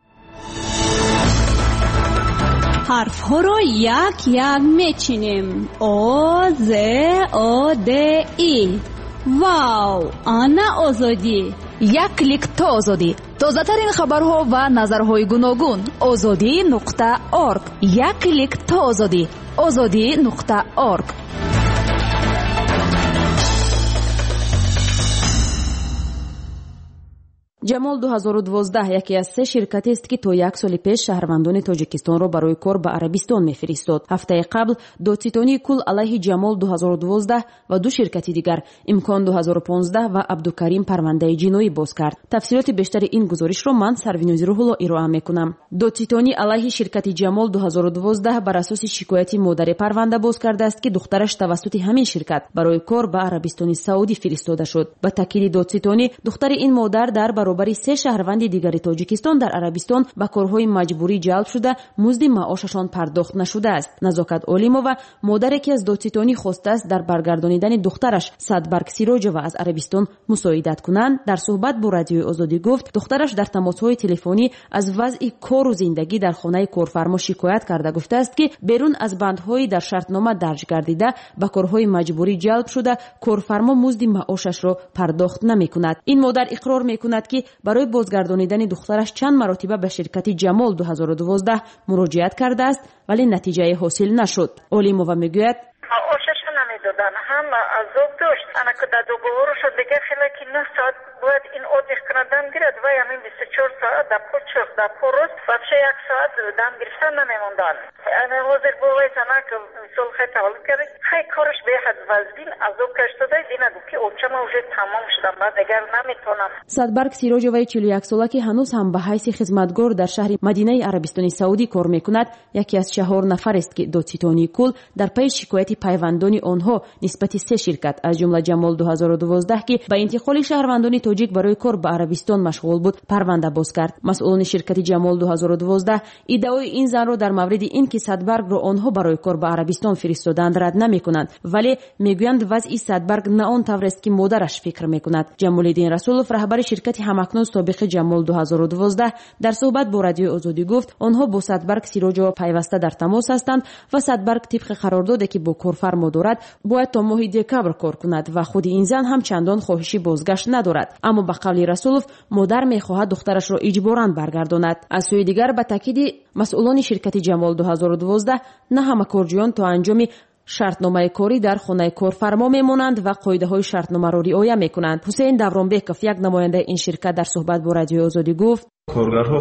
حرف ها رو یک یک میچینیم. او ز او د ای. واو، آنا آزادی. یک کلیک تا آزادی. تازه ترین خبرها و نظرهای گوناگون. آزادی نقطه اورگ. یک کلیک تا آزادی. آزادی نقطه اورگ. جمال دو هزار و دوازده یکی از سه شرکتی است که تا یک سال پیش شهروندان تاجیکستان را برای کار به عربستان می‌فرستاد. هفته قبل دادستانی کل علیه جمال دو هزار و دوازده و دو شرکتی دیگر امکان دو هزار و پانزده و عبدالکریم پرونده جنایی باز کرد. تفصیلات بیشتر این گزارش را من سروینوز روح‌الله ارائه می‌کنم. دادستانی علیه شرکت جمال دو هزار و دوازده بر اساس شکایت مادر پرونده باز کرده است که دخترش توسط همین شرکت برای کار به عربستان سعودی فرستاده شد. با تاکید دادستانی دختر این مادر در برابر سه شهروند دیگر تاجیکستان در عربستان به کارهای مجبوری جلب شده مزد معاششان پرداخت نشده است. نزاکت علیمووا مادر که از دادستانی خواسته است در برگردانیدن دخترش صدبرگ سیروجووا از عربستان مساعدت کنند در صحبت با رادیوی آزادی گفت دخترش در تماس‌های تلفنی از وضع کار و زندگی در خانه کارفرما شکایت کرده گفته است که بیرون از بندهای در شرطنامه درج گردیده به کارهای مجبوری جلب شده کارفرما مزد معاشش را پرداخت نمی‌کند. این مادر اقرار می‌کند که برای بازگردانیدن دخترش چند مرتبه به شرکت جمال دو هزار و دوازده مراجعت کرده است ولی نتیجه حاصل نشد. علیمووا میگوید معاشش نمیدادن هم عذاب داشت انا که در دوباره شد دیگه خیلی که نه ساعت باید این آدیخ کردن گیرد و همین بیست و چهار ساعت در پو چخ در پو روز بچه یک ساعت دم گرفتن نمیموندن. انا حاضر باید انا که مثال خیلی تولد کرده خیلی کارش به حد وزدین عذاب کشتده دینا دو که اوچم اوجه تمام شدم و دیگر نمیتونم. صدبرگ سیروجووا چهل و یک ساله که هنوز هم به حیث خدمتگار در شهر مدینه عربستان سعودی کار میکند یکی از چهار نفر است که دادستانی کل در پی شکایت پیوندان آنها نسبت سه شرکت از جمله جمال دو هزار و دوازده که به انتقال شهروندان تاجیک برای کار به عربستان مشغول بود پرونده باز کرد. مسئولان شرکت جمال دو هزار و دوازده ادعای این زن را در مورد اینکه صدبرگ را آنها برای کار به عربستان فرستادند رد نمیکنند ولی میگویند وضع صدبرگ نه آن طور است که مادرش فکر میکند. جمالالدین رسولوف رهبر شرکت همکنون سابق جمال دو هزار و دوازده در صحبت با رادیو آزادی گفت آنها با صدبرگ سیروجووا پیوسته در تماس هستند و صدبرگ طبق قراردادی که با کارفرما دارد باید تا ماه دکبر کار کند و خود این زن هم چندان خواهشی بازگشت ندارد. اما به قول رسولوف مادر میخواهد دخترش را اجباراً برگرداند. از سوی دیگر به تاکید مسئولان شرکت جمال دو هزار و دوازده نه همه کارجویان تا انجام شرطنامه کاری در خانه کارفرما میمونند و قاعده های شرطنامه را رعایت میکنند. حسین دورانبکوف یک نماینده این شرکت در صحبت با رادیو آزادی گفت کارگرها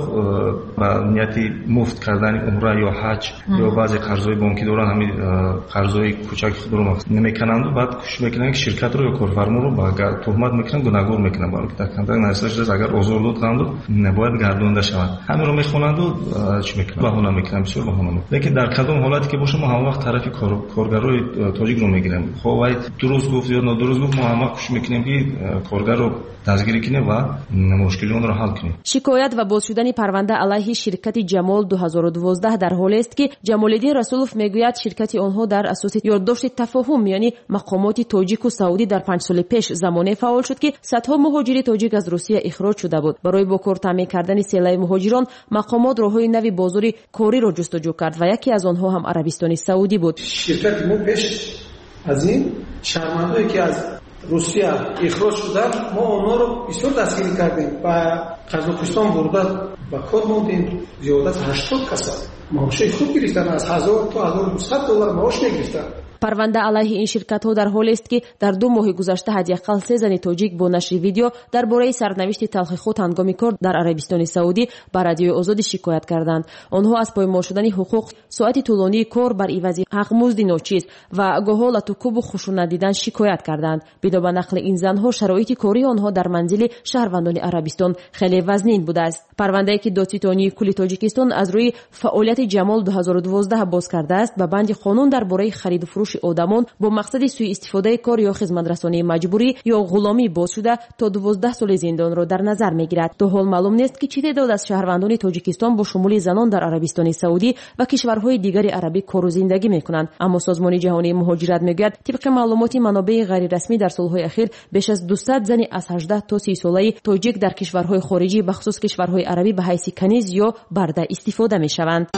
با نیت مفت کردن عمره یا حج یا بعضی قرضای بانکی دارن همین قرضای کوچک خود رو نمیکنند و بعد کوشش میکنن که شرکت رو یا کارفرما رو با تهمت میکنن گناهگار میکنن برای که در کنترل نرسیده اگر آزار دادند نباید گردانده شود همین رو میخونند و چی میکنن بهانه میکنن بسیار بهانه میکنن لیکن در کدام حالتی که باشه ما هم وقت طرف کارگرای تاجیک رو میگیریم خب درست گفت یا نادرست گفت ما هم کوشش میکنیم که کارگر رو دستگیری کنیم و مشکل اون رو حل کنیم. شکایت و باز شدن پرونده علیه شرکت جمال دو هزار و دوازده در حالی است که جمالالدین رسولوف میگوید شرکت آنها در اساس یادداشت تفاهم یعنی مقامات تاجیک و سعودی در پنج سال پیش زمانه فعال شد که صدها مهاجر تاجیک از روسیه اخراج شده بود. برای با کار تامین کردن سیل مهاجران مقامات راههای نوی بازار کاری را جستجو کرد و یکی از آنها هم عربستان سعودی بود. شرکت ما پیش از این شهروندانی که از روسیه اخراج شدن ما آنها رو بسیار دستگیری کردیم و قزاقستان برده و کار موندیم زیاد از هشتاد کسا معاش خوب گرفتن از هزار تا هزار و دویست دلار معاش میگرفتن. پرونده علیه این شرکت ها در حالی است که در دو ماه گذشته حداقل سه زن تاجیک با نشر ویدیو درباره سرنوشت تلخ خود هنگام کار در عربستان سعودی به رادیو آزادی شکایت کردند. آنها از پایمال شدن حقوق، ساعت طولانی کار بر عوض حق مزد ناچیز و گهالت و کوب و خشونت دیدن شکایت کردند. بدون نقل این زنها شرایط کاری آنها در منزل شهروندان عربستان خیلی وزنین بوده است. پرونده که دادستانی کل تاجیکستان از روی فعالیت جمال دو هزار و دوازده باز کرده است به بند قانون درباره خرید و فروش آدمان با مقصد سوء استفاده کار یا خدمت رسانی مجبوری یا غلامی باز شده تا دوازده سال زندان را در نظر میگیرد. تا حال معلوم نیست که چه تعداد از شهروندان تاجیکستان با شمول زنان در عربستان سعودی و کشورهای دیگر عربی کار و زندگی میکنند. اما سازمان جهانی مهاجرت میگوید طبق معلومات منابع غیر رسمی در سالهای اخیر بیش از دویست زن از هجده تا سی ساله تاجیک در کشورهای خارجی به خصوص کشورهای عربی به حیث کنیز یا برده استفاده میشوند.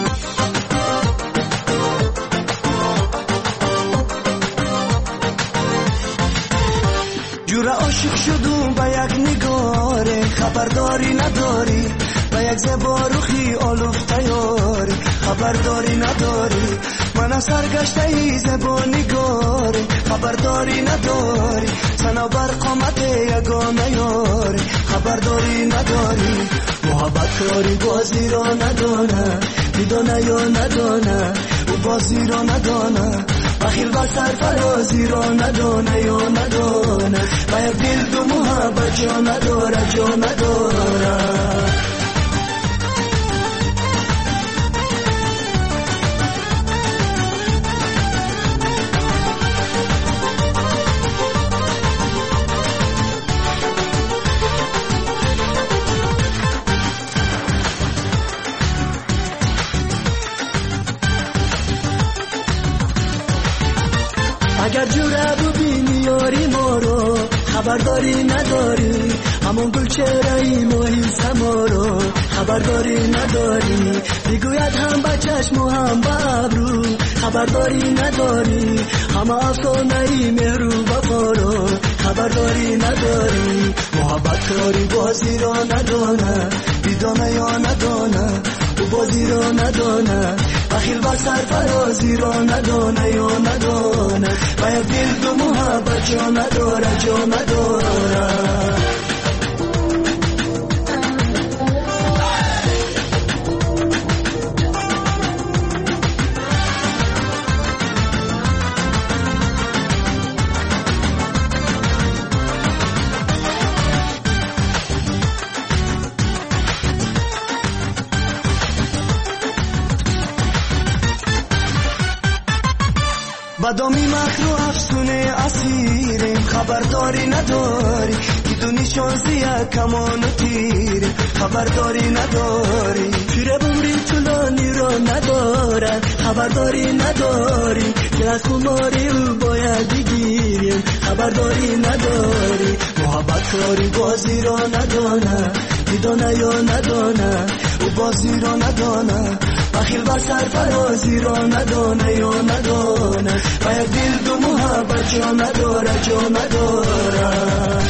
جور عاشق شدم با یک نگاره خبرداری نداری با یک زباروخی آلوفته یاری خبرداری نداری من سرگشته ای زبانگاری خبرداری نداری سنا بر قامت یگانه یاری خبرداری نداری محبت کاری بازی را ندانه میدانه یا ندانه او بازی را ندانه بخیل و سرفرازی را ندانه یا ندانه و یک دل دو محبت جا نداره جا نداره اگر جوره ببینی یاری ما رو خبرداری نداری همون گل چهره‌ای ماهی سما رو خبرداری نداری میگوید هم با چشم و هم با ابرو خبرداری نداری همه افسانه‌ای مهر و وفا رو خبرداری نداری محبت کاری بازی را ندانه میدانه یا ندانه تو بازی را ندانه بخیل و سرفرازی را ندانه یا ندانه و یک دل دو محبت جا نداره جا نداره بدامی مکر و افسونه اسیریم خبرداری نداری بدونی شانسی کمان و تیریم خبرداری نداری پیره بمری طولانی را ندارد خبرداری نداری که از خماری او باید بگیریم خبرداری نداری محبت کاری بازی را ندانه میدانه یا ندانه او بازی را ندانه بخیل و سرفرازی را ندانه یا ندانه و یک دل دو محبت جا نداره جا نداره.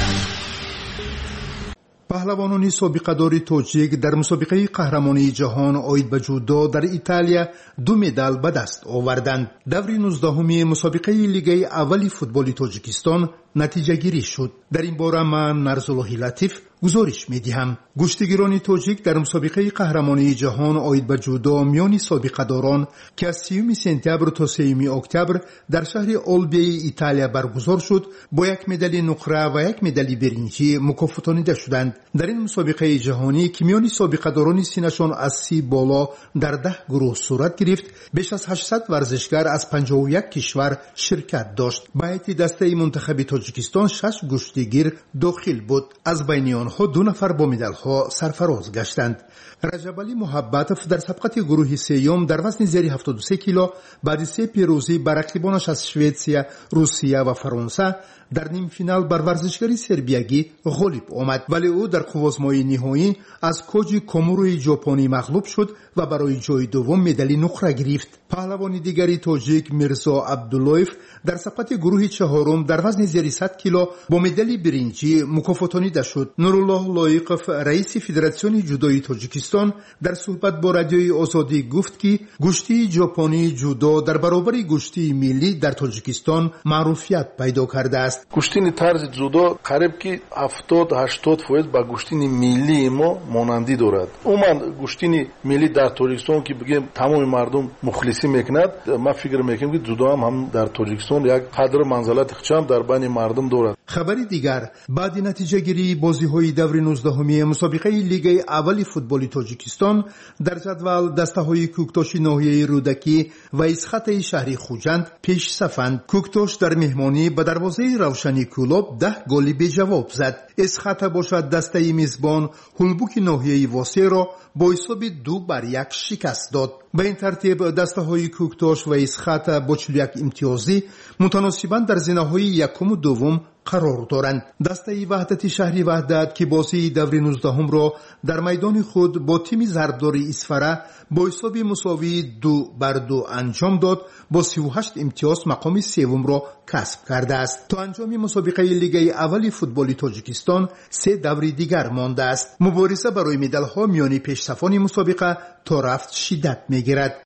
پهلوانان سابقه‌دار تاجیک در مسابقه قهرمانی جهان آید به جودو در ایتالیا دو مدال به دست آوردند. دور نوزدهمی مسابقه لیگ اول فوتبال تاجیکستان نتیجه گیری شد. در این باره من نرزالله لطیف گزارش می‌دهم. گشتگیران تاجیک در مسابقه قهرمانی جهان آید به جودو میان سابقه‌داران که از سیوم سپتامبر تا سیوم اکتبر در شهر آلبی ایتالیا برگزار شد با یک مدال نقره و یک مدال برنجی مکافاتانیده شدند. در این مسابقه جهانی که میان سابقه‌داران سینشان از سی بالا در ده گروه صورت گرفت، بیش از هشتصد ورزشکار از پنجاه و یک کشور شرکت داشت. به هیئت دسته منتخب تاجیکستان شش گشتگیر داخل بود. از بین آنها دو نفر با مدال‌ها سرفراز گشتند. رجب علی محبتов در سبقت گروه سیوم در وزن زیر هفتاد و سه کیلو بعد سه پیروزی بر رقیبانش از شویتسیا، روسیه و فرانسه در نیم فینال بر ورزشکاری سربیایی غالب آمد، ولی او در قوزمای نهایی از کوجی کوموروی ژاپنی مغلوب شد و برای جای دوم مدال نقره گرفت. پهلوان دیگری تاجیک میرزا عبداللهیف در سبقت گروه چهارم در وزن زیر صد کیلو با مدال برنجی مکافاتانیده شد. نورالله لایقف رئیس فدراسیون جودوی تاجیکستان در صحبت با رادیوی آزادی گفت که گشتی ژاپنی جودو در برابر گشتی ملی در تاجیکستان معروفیت پیدا کرده است. گشتین طرز جودو قریب که هفتاد هشتاد فیصد با گشتین ملی ما مانندی دارد. عموما گشتین ملی در تاجیکستان که بگیم تمام مردم مخلصی میکند، ما فکر میکنم که جودو هم, هم در تاجیکستان یک قدر منزلت خچم در بین مردم دارد. خبری دیگر، بعد نتیجه گیری بازی های دور نوزدهمی مسابقه لیگ اول فوتبال تاجیکستان در جدول دسته های کوکتاش ناحیه رودکی و اسخط شهری خوجند پیش صفند. کوکتاش در مهمانی به دروازه روشنی کلوب ده گلی به جواب زد. اسخط باشد دسته میزبان هولبوک ناحیه واسه را با حساب دو بر یک شکست داد. به این ترتیب دسته های کوکتاش و اسخط با چهل و یک امتیازی متناسباً در زینه های یکم و دوم قرار دارند. دسته وحدت شهری وحدت که بازی دور نوزدهم را در میدان خود با تیم ضربدار اسفره با حساب مساوی دو بر دو انجام داد، با سی و هشت امتیاز مقام سوم را کسب کرده است. تا انجام مسابقه لیگ اول فوتبال تاجیکستان سه دور دیگر مانده است. مبارزه برای مدال ها میان پیشصفان مسابقه تا رفت شدت میگیرد.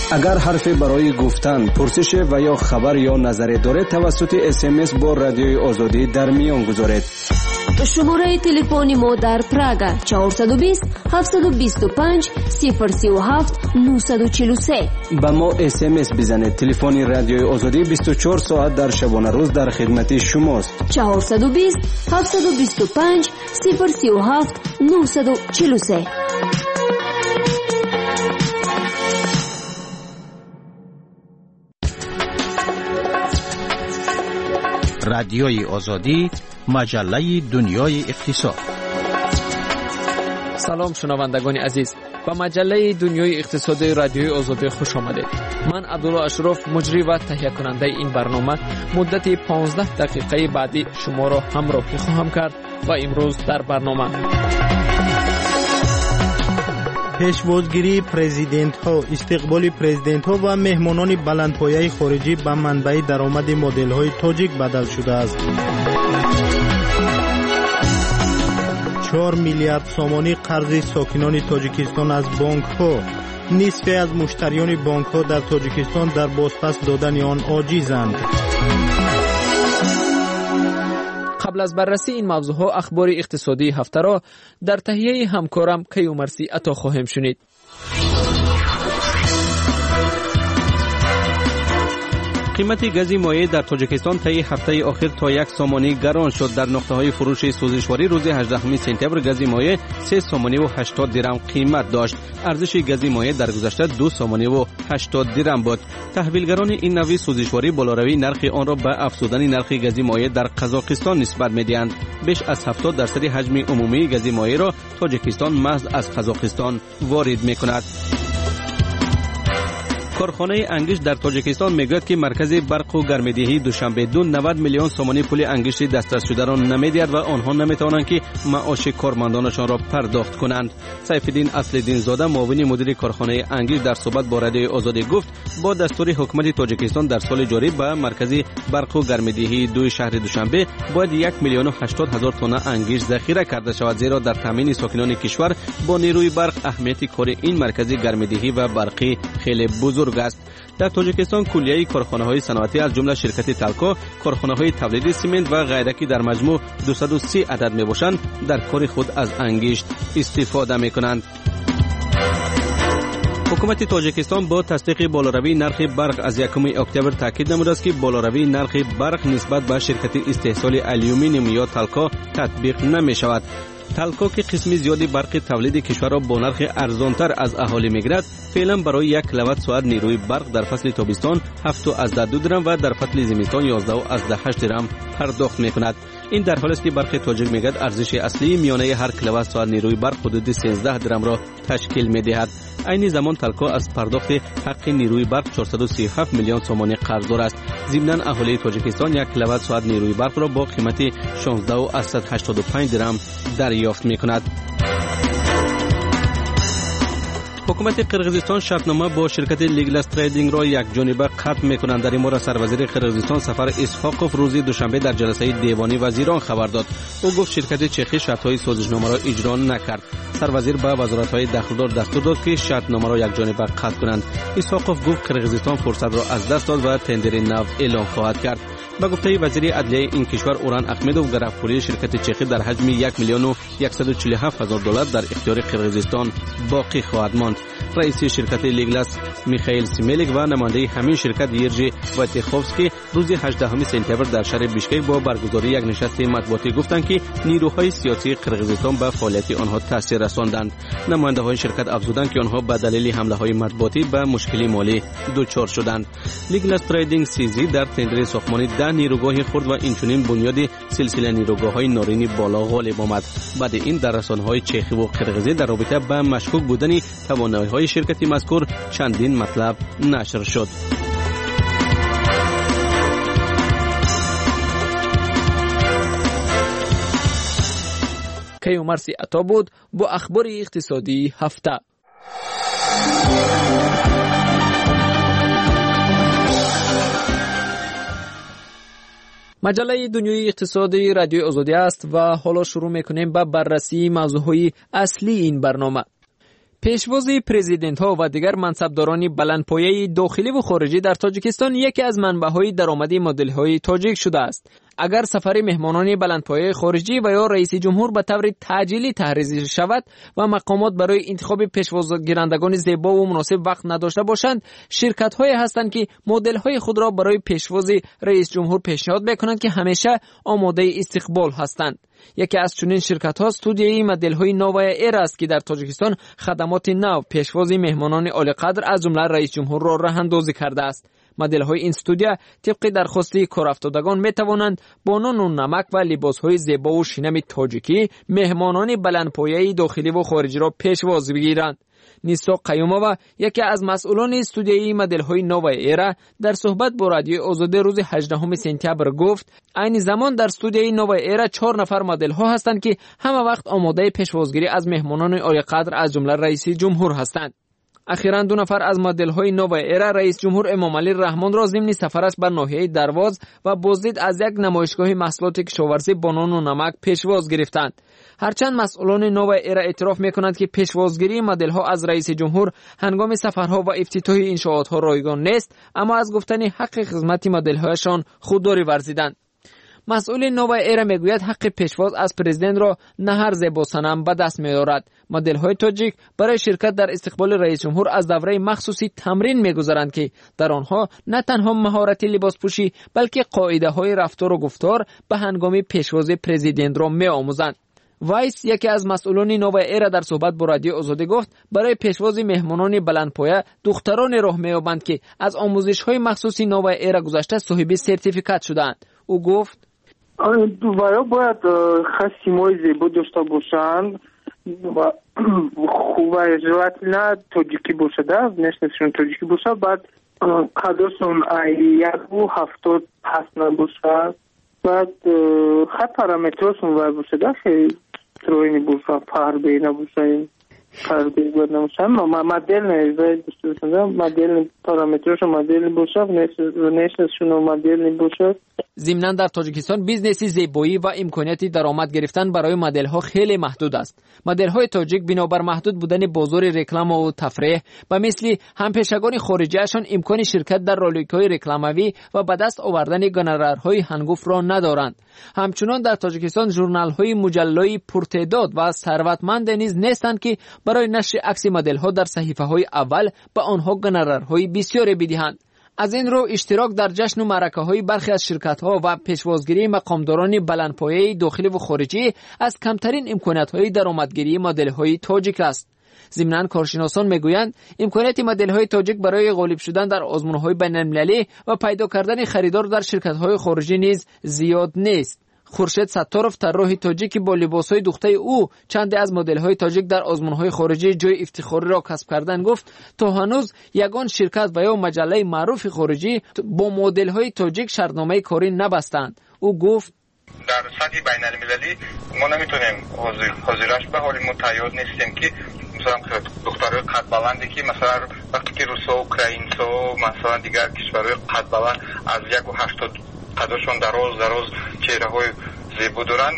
اگر حرفی برای گفتن، پرسش و یا خبر یا نظری دارید توسط اس ام اس با رادیوی آزادی در میان گذارید. شماره تلفنی ما در پراگا چهارصد و بیست هفتصد و بیست و پنج صفر سی و هفت نهصد و چهل و سه. با ما اس ام اس بزنید. تلفن رادیوی آزادی بیست و چهار ساعت در شبانه روز در خدمت شماست. چهارصد و بیست هفتصد و بیست و پنج صفر سی و هفت نهصد و چهل و سه. رادیوی آزادی، مجله دنیای اقتصاد. سلام شنوندگان عزیز، به مجله دنیای اقتصادی رادیوی آزادی خوش آمدید. من عبدالله اشرف، مجری و تهیه کننده این برنامه، مدت پانزده دقیقه بعدی شما را همراهی خواهم کرد و امروز در برنامه پیشوازگیری پرزیدنت ها، استقبال پرزیدنت ها و مهمانان بلندپایه خارجی به منبع درآمد مدل های تاجیک بدل شده است. چهار میلیارد سامانی قرض ساکنان تاجیکستان از بانک ها. نصف از مشتریان بانک ها در تاجیکستان در بازپس دادن آن عاجزند. قبل از بررسی این موضوعها اخبار اقتصادی هفته را در تهیه همکارم کیومرسی عطا خواهیم شنید. قیمت گاز مایع در تاجیکستان طی هفته آخر تا یک سامانی گران شد. در نقطه‌های فروش سوزشواری روز هجدهم سپتامبر گاز مایع سه سامانی و هشتاد درم قیمت داشت. ارزش گاز مایع در گذشته دو سامانی و هشتاد درم بود. تحویلگران این نوع سوزشواری بالاروی نرخ آن را به افزودن نرخ گاز مایع در قزاقستان نسبت می‌دهند. بیش از هفتاد درصد حجم عمومی گاز مایع را تاجیکستان محض از قزاقستان وارد می‌کند. کارخانه انگشت در تاجیکستان میگوید که مرکز برق و گرمایدهی دوشنبه دو نود میلیون سامانی پول انگشت دسترس شده را نمیدهد و آنها نمیتوانند که معاش کارمندانشان را پرداخت کنند. سیفالدین اصل‌الدین زاده، معاون مدیر کارخانه انگشت، در صحبت با رادیوی آزادی گفت با دستور حکومت تاجیکستان در سال جاری به مرکز برق و گرمایدهی دو شهر دوشنبه باید یک میلیون و هشتاد هزار تن انگشت ذخیره کرده شود، زیرا در تامین ساکنان کشور با نیروی برق اهمیت کار این مرکز گرمایدهی و برقی خیلی بزرگ است. در تاجیکستان کلیه کارخانه‌های صنعتی از جمله شرکت تلکو، کارخانه‌های تولید سمنت و غیره که در مجموع دویست و سی عدد میباشند در کار خود از انگشت استفاده میکنند. حکومت تاجیکستان با تصدیق بالاروی نرخ برق از یکم اکتبر تاکید نموده است که بالاروی نرخ برق نسبت به شرکت استحصال آلومینیوم یا تلکو تطبیق نمی شود. تلکو که قسمی زیادی برق تولید کشور را با نرخ ارزانتر از اهالی میگیرد، فعلا برای یک کیلووات ساعت نیروی برق در فصل تابستان هفت و از دو درم و در فصل زمستان یازده و از هشت درم پرداخت میکند. این در حالی است که برق تاجیک میگوید ارزش اصلی میانه هر کیلووات ساعت نیروی برق حدود سیزده درم را تشکیل میدهد. این زمان تلکو از پرداخت حق نیروی برق چهارصد و سی و هفت میلیون سامانی قرضدار است. ضمن اهالی تاجیکستان یک کیلووات ساعت نیروی برق را با قیمت شانزده و از صد و هشتاد و پنج درم دریافت میکند. حکومت قرقیزستان شرطنامه با شرکت لیگلاس تریدینگ را یک جانبه ختم میکنند. در این مورد سروزیر قرقیزستان سفر اسحاقوف روز دوشنبه در جلسه دیوانی وزیران خبر داد. او گفت شرکت چخی شرطهای سازشنامه را اجرا نکرد. سروزیر به وزارت‌های داخلدار دستور داد که شرطنامه را یک جانبه قطع کنند. اسحاقوف گفت قرقیزستان فرصت را از دست داد و تندر نو اعلام خواهد کرد. با گفته وزیر عدلیه این کشور اوران احمدوف، گرفتاری شرکت چخی در حجم یک میلیون و صد و چهل و هفت هزار دلار در اختیار قرقیزستان باقی خواهد ماند. رئیس شرکت لیگلاس میخائیل سیملیک و نماینده همین شرکت یرجی وایتخوفسکی روز هجدهم سپتامبر در شهر بیشکک با برگزاری یک نشست مطبوعاتی گفتند که نیروهای سیاسی قرقیزستان به فعالیت آنها تاثیر رساندند. نماینده های شرکت افزودند که آنها به دلیل حمله های مطبوعاتی به مشکلی مالی دچار شدند. لیگلاس تریدینگ سیزی در تندر ساختمان ده نیروگاه خرد و اینچنین بنیاد سلسله نیروگاه‌های نارینی بالا غالب آمد. بعد این در رسانه‌های چخی و قرقیزی در رابطه با مشکوک بودن توانایی‌های شرکتی مذکور چندین مطلب نشر شد. کیومرسی عطا بود با اخبار اقتصادی هفته. مجله دنیای اقتصادی رادیو آزادی است و حالا شروع میکنیم با بررسی موضوعهای اصلی این برنامه. پیشوازی پرزیدنت ها و دیگر منصبداران بلندپایه داخلی و خارجی در تاجیکستان یکی از منبع‌های درآمدی مدل های تاجیک شده است. اگر سفر مهمانان بلندپایه خارجی و یا رئیس جمهور به طور تعجیلی تحریزی شود و مقامات برای انتخاب پیشوازگیرندگان زیبا و مناسب وقت نداشته باشند، شرکت های هستند که مدل های خود را برای پیشوازی رئیس جمهور پیشنهاد میکنند که همیشه آماده استقبال هستند. یکی از چنین شرکت ها استودیوی مدل های نووا ایر است که در تاجیکستان خدمات نو پیشوازی مهمانان عالی قدر از جمله رئیس جمهور را راه اندازی کرده است. مدل های این استودیو طبق درخواستی کارافتادگان می توانند با نان و نمک و لباس های زیبا و شینم تاجیکی مهمانان بلندپایه داخلی و خارجی را پیشواز بگیرند. نیسا قیومووا یکی از مسئولان استودیوی مدل های نووا ایر در صحبت با رادیوی آزادی روز هجدهم سپتامبر گفت عین زمان در استودیوی نووا ایر چهار نفر مدل ها هستند که همه وقت آماده پیشوازگیری از مهمانان عالی قدر از جمله رئیس جمهور هستند. اخیراً دو نفر از مدل های نووا ایر رئیس جمهور امام علی رحمان را ضمن سفرش به ناحیه درواز و بازدید از یک نمایشگاه محصولات کشاورزی با نان و نمک پیشواز گرفتند. هرچند مسئولان نووا ایر اعتراف میکنند که پیشوازگیری مدل ها از رئیس جمهور هنگام سفرها و افتتاح انشاءات ها رایگان نیست، اما از گفتن حق خدمت مدل هایشان خودداری ورزیدند. مسئول نووا ایر میگوید حق پیشواز از پرزیدنت را نه هر زیبا صنم به دست میارد. مدل های تاجیک برای شرکت در استقبال رئیس جمهور از دوره مخصوصی تمرین میگذارند که در آنها نه تنها مهارت لباس پوشی بلکه قاعده های رفتار و گفتار به هنگام پیشوازی پرزیدنت را میآموزند. وایس یکی از مسئولان نووا ایر در صحبت با رادیو آزادی گفت برای پیشوازی مهمانان بلندپایه دختران راه مییابند که از آموزش های مخصوصی نووا ایر گذشته صاحب سرتیفیکات شدند. او گفت دوباره باید خصیمای زیبا داشته باشند و خوب اجرات نه تاجیکی باشده نشنشون تاجیکی باشه بعد قدرشون یک و هفتاد هست نباشه بعد خط پارامترشون وای باشده خیلی تروینی باشه پر بی نباشه پر بی باید نباشه ما مدل نیزه داشته باشده مدل پارامترش مدل باشه و نشنشون مدل باشه. ضمناً در تاجیکستان بیزنسی زیبایی و امکانیتی درآمد گرفتن برای مدل ها خیلی محدود است. مدل های تاجیک بنابر محدود بودن بازار رکلام و تفریح و مثل همپیشگان خارجیشان امکان شرکت در رالویک‌های رکلاموی و به دست آوردن گونرارهای هنگفت را ندارند. همچنان در تاجیکستان ژورنال‌های مجلای پرتعداد و ثروتمند نیز نیستند که برای نشر عکس مدل ها در صحیفه‌های اول به آنها گونرارهای بسیاری بدهند. از این رو اشتراک در جشن و معرکه های برخی از شرکت ها و پیشوازگیری مقامداران بلندپایه داخلی و خارجی از کمترین امکانات های درآمدگیری مدل های تاجیک است. ضمناً کارشناسان میگویند امکانات مدل های تاجیک برای غالب شدن در آزمون های بین المللی و پیدا کردن خریدار در شرکت های خارجی نیز زیاد نیست. خورشید ستارов طراح تاجیک با لباس‌های دوخته او چند از مدل‌های تاجیک در آزمون‌های خارجی جای افتخاری را کسب کردن گفت تا هنوز یگان شرکت و یا مجله معروف خارجی با مدل‌های تاجیک شرطنامه کاری نبستند. او گفت در سطح بین المللی ما نمیتونیم حاضرش به حال متعهد نیستیم که مثلا دخترای قد بلندی که مثلا وقتی که روسا و اوکراینسا مثلا دیگر کشورهای قد بلند از یک و هشتاد قدشون دراز دراز چهره های زیبا دارن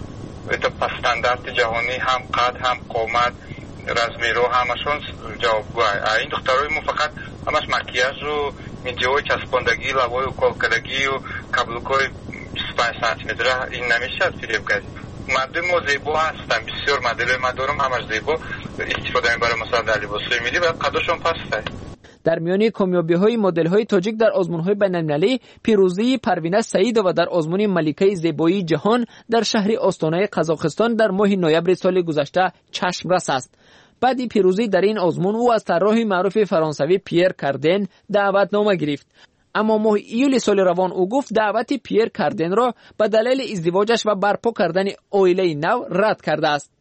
به استاندارد جهانی هم قد هم قامت رزمی رو همشون جوابگوه. این دخترهای ما فقط همش مکیاژ و میجای چسباندگی لبای و کالکدگی و کبلوکای بیست و پنج سانتی متر این نمیشه فریب کرد. مدل ما زیبا هستن بسیار مدل ما دارم همش زیبا استفاده میبره مثلا در لباسای ملی و قدشون پسته. در میان کامیابی‌های مدل‌های تاجیک در آزمون‌های بین‌المللی پیروزی پروینه سعیدова در آزمون ملکه زیبایی جهان در شهر آستانه قزاقستان در ماه نوامبر سال گذشته چشم رس است. بعد پیروزی در این آزمون او از طراح معروف فرانسوی پیر کاردن دعوتنامه گرفت. اما ماه ایول سال روان او گفت دعوت پیر کاردن را به دلیل ازدواجش و برپا کردن عائله نو رد کرده است.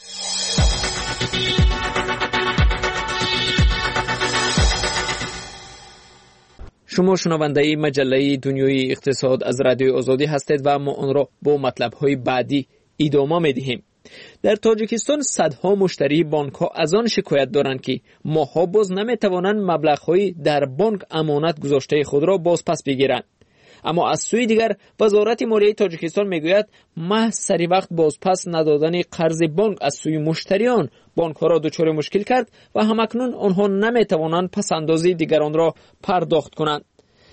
شما شنونده مجله دنیای اقتصاد از رادیو آزادی هستید و ما آن را با مطلب‌های بعدی ادامه می‌دهیم. در تاجیکستان صدها مشتری بانک‌ها از آن شکایت دارند که ماها باز نمی‌توانند مبلغ‌های در بانک امانت گذاشته خود را باز پس بگیرند. اما از سوی دیگر وزارت مالیه تاجیکستان میگوید محض سری وقت باز پس ندادن قرض بانک از سوی مشتریان بانک‌ها را دچار مشکل کرد و همکنون آنها نمی‌توانند پس‌اندازی دیگران را پرداخت کنند.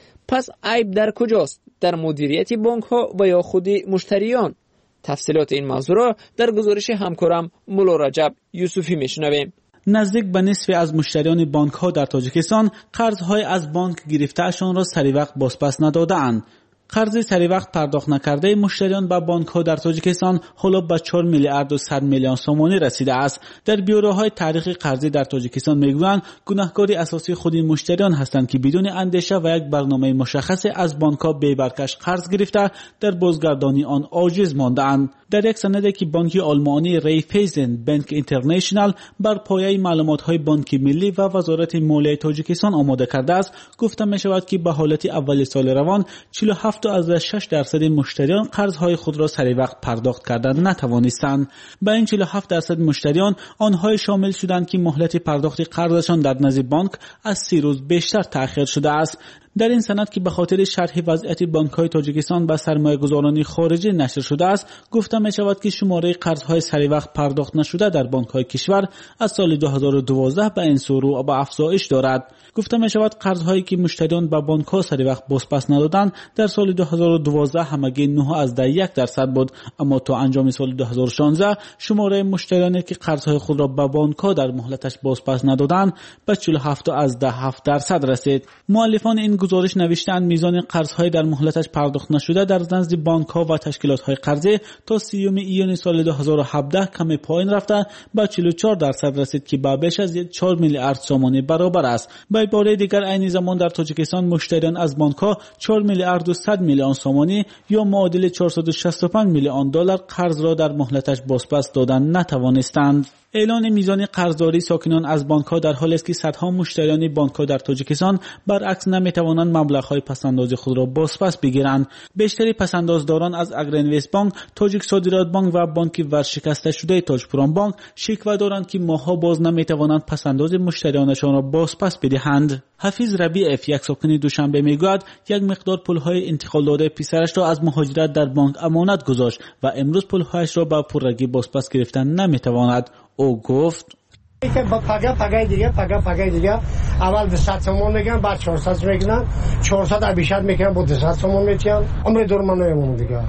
پس عیب در کجاست؟ در مدیریت بانک‌ها و یا خود مشتریان؟ تفصیلات این موضوع را در گزارش همکارم مولا رجب یوسفی میشنویم. نزدیک به نصف از مشتریان بانک‌ها در تاجیکستان قرض‌های از بانک گرفته‌شان را سری وقت بازپس نداده‌اند. قرض سری وقت پرداخت نکرده مشتریان به بانک‌ها در تاجیکستان حالا به چهار میلیارد و صد میلیون سومانی رسیده است. در بیوروهای تاریخی قرضی در تاجیکستان میگویند گناهکاری اساسی خود این مشتریان هستند که بدون اندیشه و یک برنامه مشخص از بانک‌ها بی برکش قرض گرفته در بازگردانی آن عاجز مانده‌اند. در یک سندی که بانک آلمانی ریفیزن بانک اینترنشنال بر پایه معلومات‌های بانک ملی و وزارت مالیه تاجیکستان آماده کرده است، گفته می‌شود که به حالت اول سال روان چهل و هفت از شش درصد مشتریان قرض‌های خود را سری وقت پرداخت کردن نتوانستند. با این چهل و هفت درصد مشتریان آنهای شامل شدند که مهلت پرداخت قرضشان در نزد بانک از سی روز بیشتر تأخیر شده است. در این سند که به خاطر شرح وضعیت بانک‌های تاجیکستان به سرمایه‌گذاران خارجی نشر شده است، گفته می‌شود که شماره قرض‌های سری وقت پرداخت نشده در بانک‌های کشور از سال دو هزار و دوازده به این سو رو به افزایش دارد. گفته می‌شود قرض‌هایی که مشتریان به بانک‌ها سری وقت بازپس ندادند در سال دو هزار و دوازده همگی نه از یک درصد بود، اما تا انجام سال دو هزار و شانزده شماره مشتریانی که قرض‌های خود را به بانک‌ها در مهلتش بازپس ندادند به چهل و هفت از هفت درصد رسید. مؤلفان این گزارش نوشتند میزان قرض‌های در مهلتش پرداخت نشده در نزد بانک‌ها و تشکیلات‌های قرضی تا سیوم ایون سال دو هزار و هفده کمی پایین رفته به چهل و چهار درصد رسید که به بیش از چهار میلیارد سومانی برابر است. به عباره دیگر عین زمان در تاجیکستان مشتریان از بانک‌ها چهار میلیارد و صد میلیون سومانی یا معادل چهارصد و شصت و پنج میلیون دلار قرض را در مهلتش بازپس دادن نتوانستند. اعلان میزان قرضداری ساکنان از بانک‌ها در حالی است که صدها مشتریان بانک‌ها در تاجیکستان برعکس نمی‌توانند مبلغ‌های پس‌انداز خود را بازپس بگیرند. بیشتری پس‌اندازداران از اگرینویست بانک، تاجیک صادرات بانک و بانک ورشکسته شده تاجپوران بانک شکوه دارند که ماه‌ها باز نمی‌توانند پس‌انداز مشتریانشان را بازپس بدهند. حفیظ ربیعف یک ساکن دوشنبه میگوید یک مقدار پول‌های انتقال داده پسرش را از مهاجرت در بانک امانت گذاشت و امروز پول‌هایش را به پررگی بازپس گرفتن نمی‌تواند. او گفت که با پگه پگه دیگه پگه پگه دیگه اول دویست تومان میگن بعد چهارصد میگن چهارصد بیشتر میکنن با دویست تومان میتیان عمر دور من نمیمونم دیگه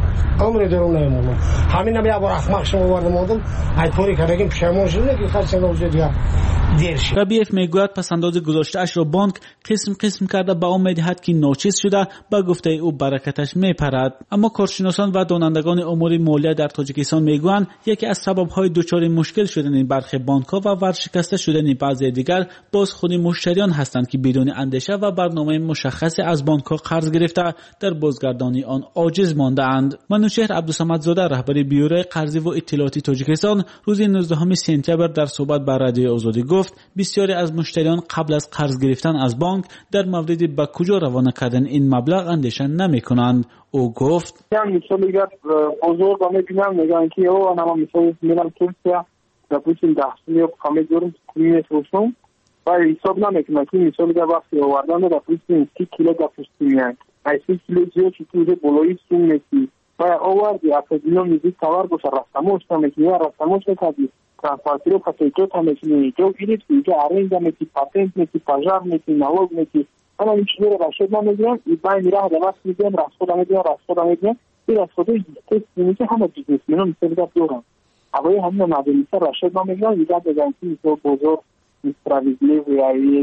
عمر دور نمیمونم همین نمی ابر احمق شما وارد مودم ای پوری کردیم پشیمون شدم که خرج نوزه دیگه دیر شد. ربیعف میگوید پس‌انداز گذاشته‌اش را بانک قسم قسم کرده به امید می‌دهد که ناچیز شده به گفته او برکتش میپرد. اما کارشناسان و دانندگان امور مالیه در تاجیکستان میگویند یکی از سبب‌های دچار مشکل شدن برخی بانک‌ها و ورشکسته شدن بعضی دیگر باز خود مشتریان هستند که بدون اندیشه و برنامه مشخصی از بانک‌ها قرض گرفته در بازگردانی آن عاجز مانده‌اند. منوچهر عبدالصمدزاده رهبر بیوروی قرضی و اطلاعاتی تاجیکستان روز نوزدهم سپتامبر در صحبت با رادیوی آزادی گفت بسیاری از مشتریان قبل از قرض گرفتن از بانک در مورد به کجا روانه کردن این مبلغ اندیشه نمی‌کنند. او گفت من مثال دیگر بزرگ آمد میگم میگن که او انا مثال میرم ترکیه допустим دهسیلی خامه دارم کنیم روشون و حساب نمیکنم که مثال دیگر وقتی آوردن допустим سی کیلو допустим سی کیلو زیاد چیزی بلایی سون میسی و آوردی افزینا میزی توار باشه رفتموش نمیکنی یا رفتموش نکردی ترانسفارتی رو پسیجوت هم میکنی جو گیریت که اینجا ارنج هم میکنی پاتنت میکنی پاجار میکنی نواز میکنی انا این چیزی رو رشد نمیگیم این باید میره دوست میگیم رسخود هم میگیم رسخود هم میگیم این رسخود های تست میگه همه بیزنس مینا مثل دیگر دورم اولی همه مدنیسه رشد نمیگیم دیگر بگم که این بزرگ سپراویزلی و یا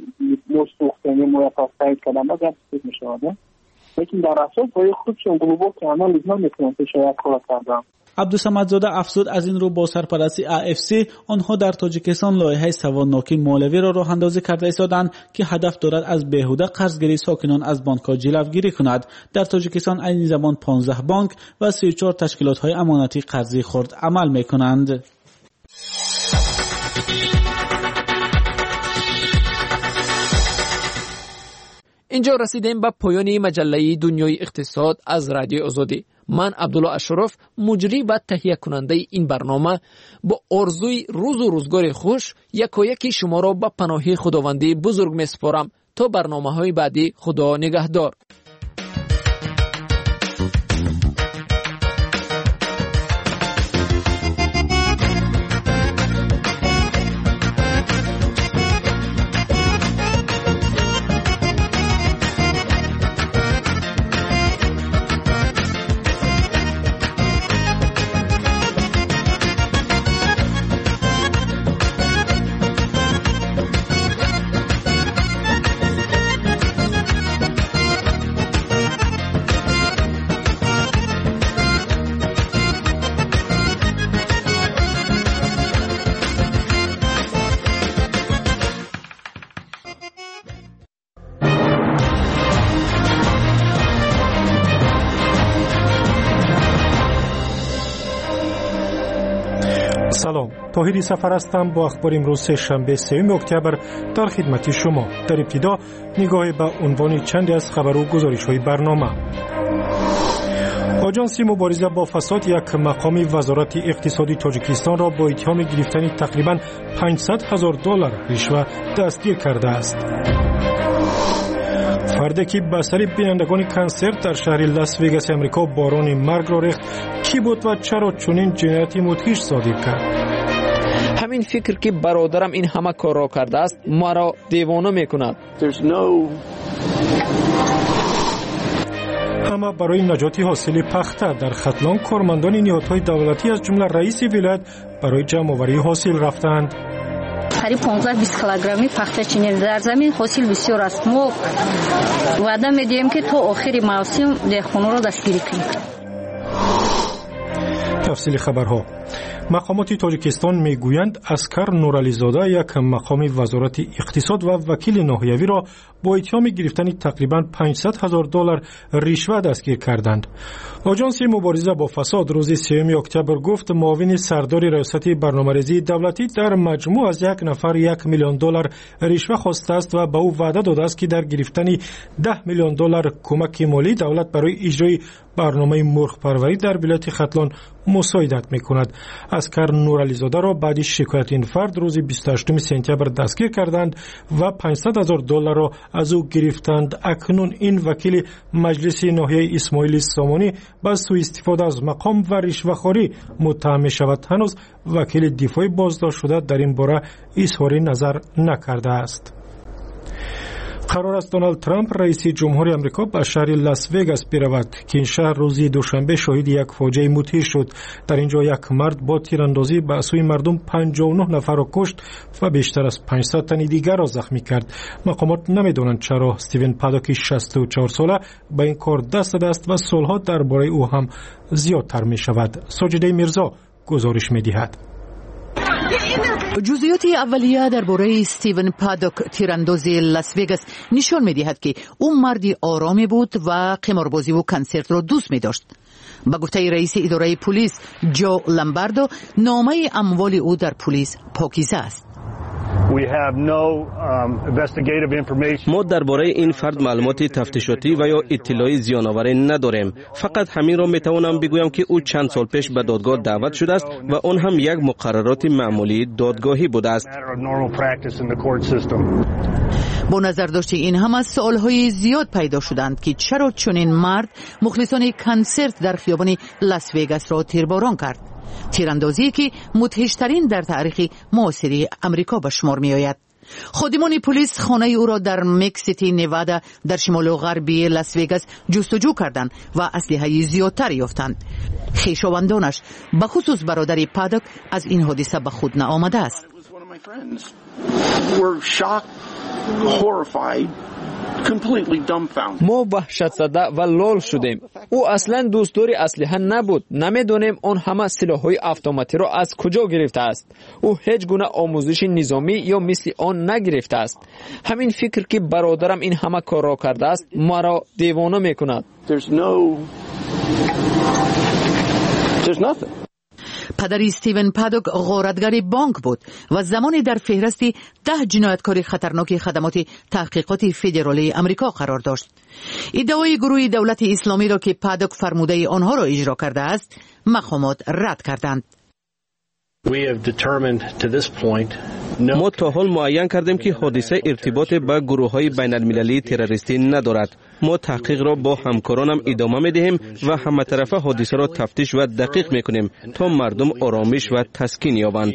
مور سوختنی مویا پاستایت کردن با گرد سپید میشواده لیکن در اصل باید خودشون گلوبو که همه لیزمان میکنن که شاید کلا کردم. عبدالصمدزاده افزود از این رو با سرپرستی ای اف سی آنها در تاجیکستان لایحه سوادناکی مولوی را راه اندازی کرده ایستادند که هدف دارد از بیهوده قرضگیری ساکنان از بانک‌ها جلوگیری کند. در تاجیکستان این زمان پانزده بانک و سی و چهار تشکیلات‌های امانتی قرضی خرد عمل می‌کنند. اینجا رسیدیم به پایان مجله دنیای اقتصاد از رادیو آزادی. من عبدالله اشرف مجری و تهیه کننده این برنامه با آرزوی روز و روزگار خوش یکایکی شما را به پناه خداوندی بزرگ میسپارم تا برنامه‌های بعدی. خدا نگهدار. سلام، طاهری سفر هستم. با اخبار امروز سه شنبه سوم اکتبر در خدمت شما. در ابتدا نگاه به عنوان چندی از خبر و گزارش‌های برنامه. آژانس مبارزه با فساد یک مقامی وزارت اقتصادی تاجیکستان را با اتهام گرفتن تقریباً پانصد هزار دلار رشوه دستگیر کرده است. فردی که به سر بینندگان کنسرت در شهر لاس وگاس امریکا باران مرگ را ریخت کی بود و چرا چنین جنایتی مدهش صادر کرد؟ همین فکر که برادرم این همه کار را کرده است مرا دیوانه میکند. no... اما برای نجات حاصل پخته در ختلان کارمندان نهادهای دولتی از جمله رئیس ولایت برای جمع‌آوری حاصل رفتند. قریب پانزده بیست کیلوگرمی پخته چینی در زمین حاصل بسیار است. ما وعده میدیم که تا آخر موسم دهقانا را دستگیری کنیم. تفصیل خبرها. مقامات تاجیکستان میگویند اسکر نورعلی‌زاده یک مقام وزارت اقتصاد و وکیل ناحیوی را با اتهام گرفتن تقریباً پانصد هزار دلار رشوه دستگیر کردند. آژانس مبارزه با فساد روز سوم اکتبر گفت معاون سردار ریاست برنامه‌ریزی دولتی در مجموع از یک نفر یک میلیون دلار رشوه خواسته است و به او وعده داده است که در گرفتن ده میلیون دلار کمک مالی دولت برای اجرای برنامه مرغ پروری در ولایت ختلان مساعدت میکند. اسکر نورعلی‌زاده را بعد شکایت این فرد روز بیست و هشتم سپتامبر دستگیر کردند و پانصد هزار دلار را از او گرفتند. اکنون این وکیل مجلس ناحیه اسماعیل سامانی با سوء استفاده از مقام و رشوه‌خواری متهم می شود. هنوز وکیل دفاعی بازداشت شده در این باره اظهار نظر نکرده است. قرار است دونالد ترامپ رئیس جمهوری آمریکا به شهر لاس وگاس برود که این شهر روز دوشنبه شاهد یک فاجعه مدهش شد. در اینجا یک مرد با تیراندازی به سوی مردم پنجاه و نه نفر را کشت و بیشتر از پانصد تن دیگر را زخمی کرد. مقامات نمیدونند چرا استیون پادوک شصت و چهار ساله به این کار دست داده است و سالها درباره او هم زیادتر می شود. ساجده میرزا گزارش می دهد. جزئیات اولیه درباره استیون پادوک تیراندازی لاس وگاس نشان می‌دهد که او مردی آرامی بود و قماربازی و کنسرت را دوست می‌داشت. با گفته رئیس اداره پلیس جو لامباردو نامه اموال او در پلیس پاکیزه است. ما درباره این فرد معلومات تفتیشاتی و یا اطلاعی زیان‌آور نداریم. فقط همین را میتوانم بگویم که او چند سال پیش به دادگاه دعوت شده است و آن هم یک مقررات معمولی دادگاهی بوده است. با نظر داشت این هم از سوالهای زیاد پیدا شدند که چرا چنین مرد مخلصان کنسرت در خیابان لاس وگاس را تیرباران کرد. تیراندازی که مدهشترین در تاریخ معاصر امریکا به شمار می آید. خادمان پلیس خانه او را در مکسیتی نوادا در شمال غربی لاس وگاس جستجو کردند و اسلحه زیادتر یافتند. خویشاوندانش به خصوص برادر پادوک از این حادثه به خود نآمده است. ما وحشت زده و لال شدیم. او اصلا دوستدار اسلحه نبود. نمیدونیم آن همه سلاح‌های اتوماتی را از کجا گرفته است. او هیچ گونه آموزش نظامی یا مثل آن نگرفته است. همین فکر که برادرم این همه کار را کرده است مرا دیوانه میکند. پدر استیون پادوک غارتگر بانک بود و زمانی در فهرست ده جنایتکار خطرناک خدمات تحقیقات فدرالی امریکا قرار داشت. ادعای گروه دولت اسلامی را که پادوک فرموده آنها را اجرا کرده است مقامات رد کردند. ما تا حال معین کردیم که حادثه ارتباط با گروه‌های بین‌المللی تروریستی ندارد. ما تحقیق را با همکارانم ادامه می‌دهیم و همه‌طرفه حادثه را تفتیش و دقیق می‌کنیم تا مردم آرامش و تسکین یابند.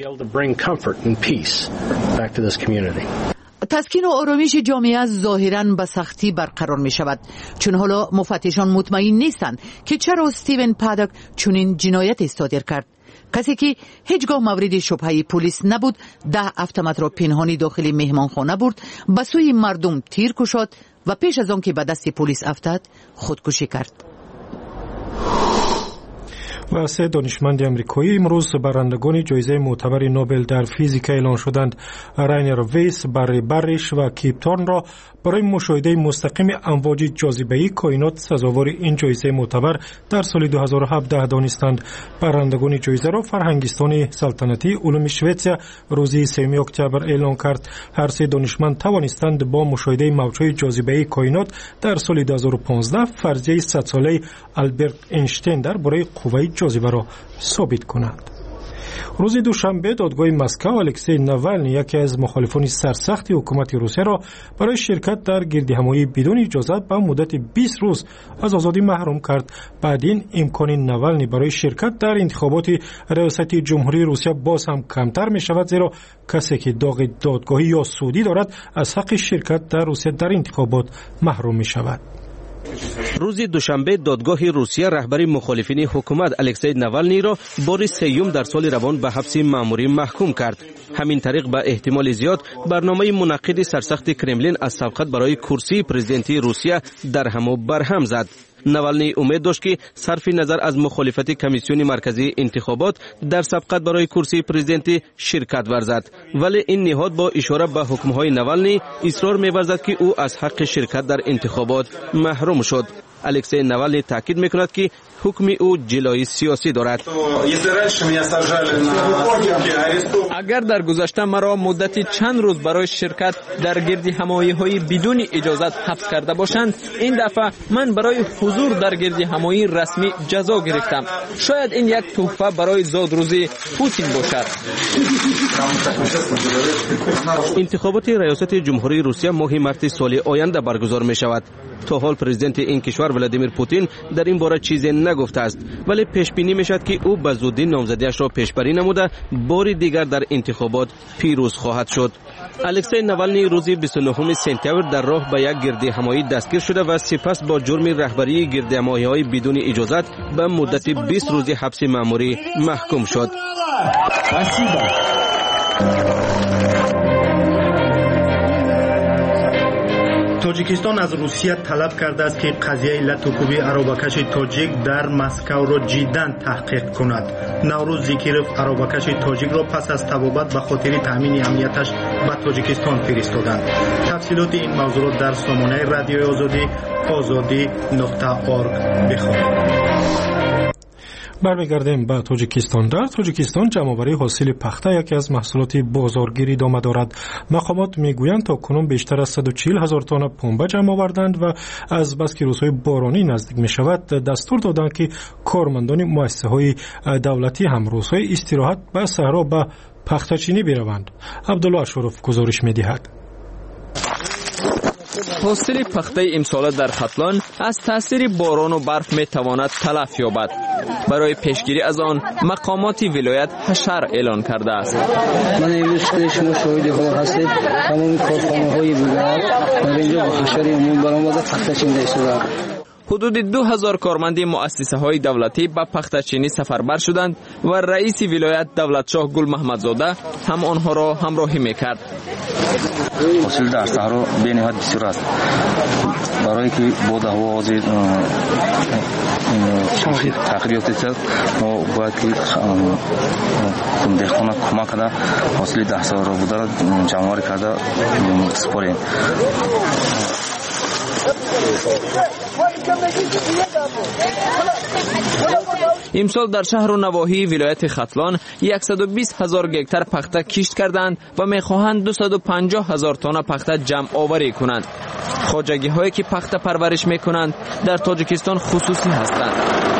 تسکین و آرامش جامعه ظاهراً به سختی برقرار می شود، چون حالا مفتشان مطمئن نیستند که چرا استیون پادوک چنین جنایتی صادر کرد. کسی که هیچگاه مورد شبهه پلیس نبود ده اتومات را پنهانی داخل مهمانخانه برد، به سوی مردم تیر کشید و پیش از آن که به دست پلیس افتاد خودکشی کرد. و سه دانشمند آمریکایی امروز برندگان جایزه معتبر نوبل در فیزیک اعلان شدند. راینر ویس، بری بریش و کیپ تورن را برای مشاهده مستقیم امواج جاذبه‌ای کائنات سزاوار این جایزه معتبر در سال دو هزار و هفده دانستند. برندگان جایزه را فرهنگستان سلطنتی علوم شوئیسریا روز سوم اکتبر اعلان کرد. هر سه دانشمند توانستند با مشاهده موج‌های جاذبه‌ای کائنات در سال دو هزار و پانزده فرضیه صد ساله آلبرت اینشتین درباره قوه جاذبه را ثابت کنند. روز دوشنبه دادگاه مسکو الکسی ناوالنی، یکی از مخالفان سرسخت حکومت روسیه را برای شرکت در گردهمایی بدون اجازت به مدت بیست روز از آزادی محروم کرد. بعد این امکان ناوالنی برای شرکت در انتخابات ریاست جمهوری روسیه باز هم کمتر می شود، زیرا کسی که داغ دادگاهی یا سودی دارد از حق شرکت در روسیه در انتخابات محروم می شود. روز دوشنبه دادگاه روسیه رهبر مخالفین حکومت الکسی ناوالنی را بار سیوم در سال روان به حبس مأموری محکوم کرد. همین طریق به احتمال زیاد برنامه منعقد سرسخت کرملین از سبقت برای کرسی پرزیدنتی روسیه در هم و برهم زد. ناوالنی امید داشت که صرف نظر از مخالفت کمیسیون مرکزی انتخابات در سبقت برای کرسی پرزیدنتی شرکت ورزد، ولی این نهاد با اشاره به حکمهای ناوالنی اصرار می‌ورزد که او از حق شرکت در انتخابات محروم شد. الکسی ناوالنی تاکید می‌کند که حکم او جلوی سیاسی دارد. اگر در گذشته مرا مدتی چند روز برای شرکت در گردی همایی‌های بدون اجازت حبس کرده باشند، این دفعه من برای حضور در گردی همایی رسمی جزا گرفتم. شاید این یک تحفه برای زادروزی پوتین باشد. انتخابات ریاست جمهوری روسیه ماه مارس سال آینده برگزار می شود. تا حال پرزیدنت این کشور ولادیمیر پوتین در این باره چیزی نگفته است، ولی پیش بینی می شود که او به زودی نامزدیش را پیشبری نموده بار دیگر در انتخابات پیروز خواهد شد. الکسی ناوالنی روز بیست و نه سپتامبر در راه به یک گردی همایی دستگیر شده و سپس با جرم رهبری گردی همایی‌های بدون اجازت به مدت بیست روز حبس مأموری محکوم شد. تاجیکستان از روسیه طلب کرده است که قضیه لطوکوبی عربکش تاجیک در مسکو را جداً تحقیق کند. نوروز زیکیروف عربکش تاجیک را پس از تبابت به خاطر تامین امنیتش به تاجیکستان فرستادند. تفصیلات این موضوع در سامانه رادیوی آزادی آزادی نقطه اورگ بخوانید. برمیگردیم به تاجیکستان. در تاجیکستان جمع‌آوری حاصل پخته یکی از محصولات بازارگیری ادامه دارد. مقامات میگویند تا کنون بیشتر از صد و چهل هزار تن پنبه جمع آوردند و از بس که روزهای بارانی نزدیک می شود دستور دادند که کارمندان مؤسسه‌های دولتی هم روزهای استراحت به صحرا به پخته‌چینی بروند. عبدالله اشرف گزارش می‌دهد. حاصل پخته امسال در ختلان از تاثیر باران و برف می تواند تلف یابد. برای پیشگیری از آن مقامات ولایت حشر اعلان کرده است. من امروز که شما شاهد ها هستید، تمام کارخانه های ولایت در اینجا با حشر عمومی برآمده پخته‌چینی شده. حدود دو هزار کارمند مؤسسه های دولتی به پخته‌چینی سفربر شدند و رئیس ولایت دولتشاه گل محمدزاده هم آنها را همراهی میکرد. حاصل در صحرا به نهایت بسیار است. برای که با هوا تغییرات است ما باید که دهقان کمک کرده حاصل ده سال را بوده را جمع‌آوری کرده سپاریم. امسال در شهر و نواحی ولایت ختلان صد و بیست هزار گکتار پخته کشت کردند و میخواهند دویست و پنجاه هزار تن پخته جمع آوری کنند. خواجگی هایی که پخته پرورش میکنند در تاجیکستان خصوصی هستند.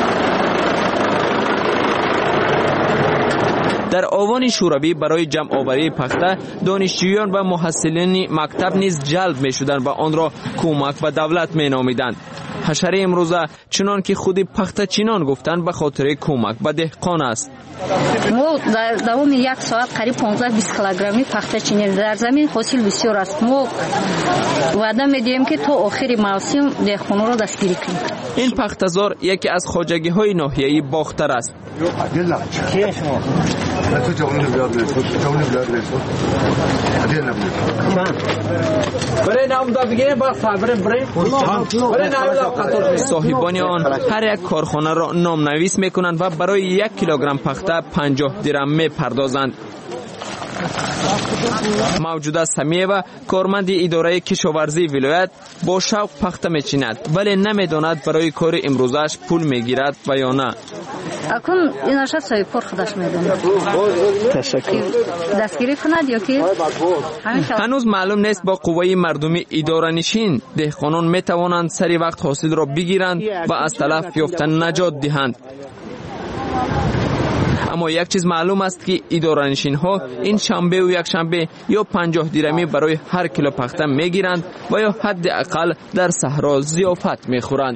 در آوان شوروی برای جمع آوری پخته دانشجویان و محصلین مکتب نیز جلب می شدند و آن را کمک به دولت می نامیدند. حشره امروزه چنان که خودی پخته چینان گفتند به خاطر کمک به دهقان است. ما در دوام یک ساعت قریب پانزده بیست کیلوگرمی پخته چینی در زمین حاصل بسیار است. ما وعده می‌دهیم که تا آخر موسم دهقانا را دستگیری کنیم. این پخته‌زار یکی از خواجگی های ناحیه‌ای باختر است. صاحبان آن هر یک کارخانه را نامنویس میکنند و برای یک کیلوگرم پخته پنجاه درم میپردازند. موجوده سمیه کارمند اداره کشاورزی ولایت با شوق پخته میچیند ولی نمیداند برای کار امروزش پول میگیرد و یا نه. اکن ایناشا سای پر خودش میدونه. تشکر. دستگیری کند یا که هنوز معلوم نیست با قوای مردمی اداره نشین دهقانان میتوانند سری وقت حاصل را بگیرند و از تلف یافتن نجات دهند. اما یک چیز معلوم است که اداره‌نشین ها این شنبه و یک شنبه یا پنجاه درمی برای هر کیلو پخته میگیرند و یا حداقل در صحرا ضیافت میخورند.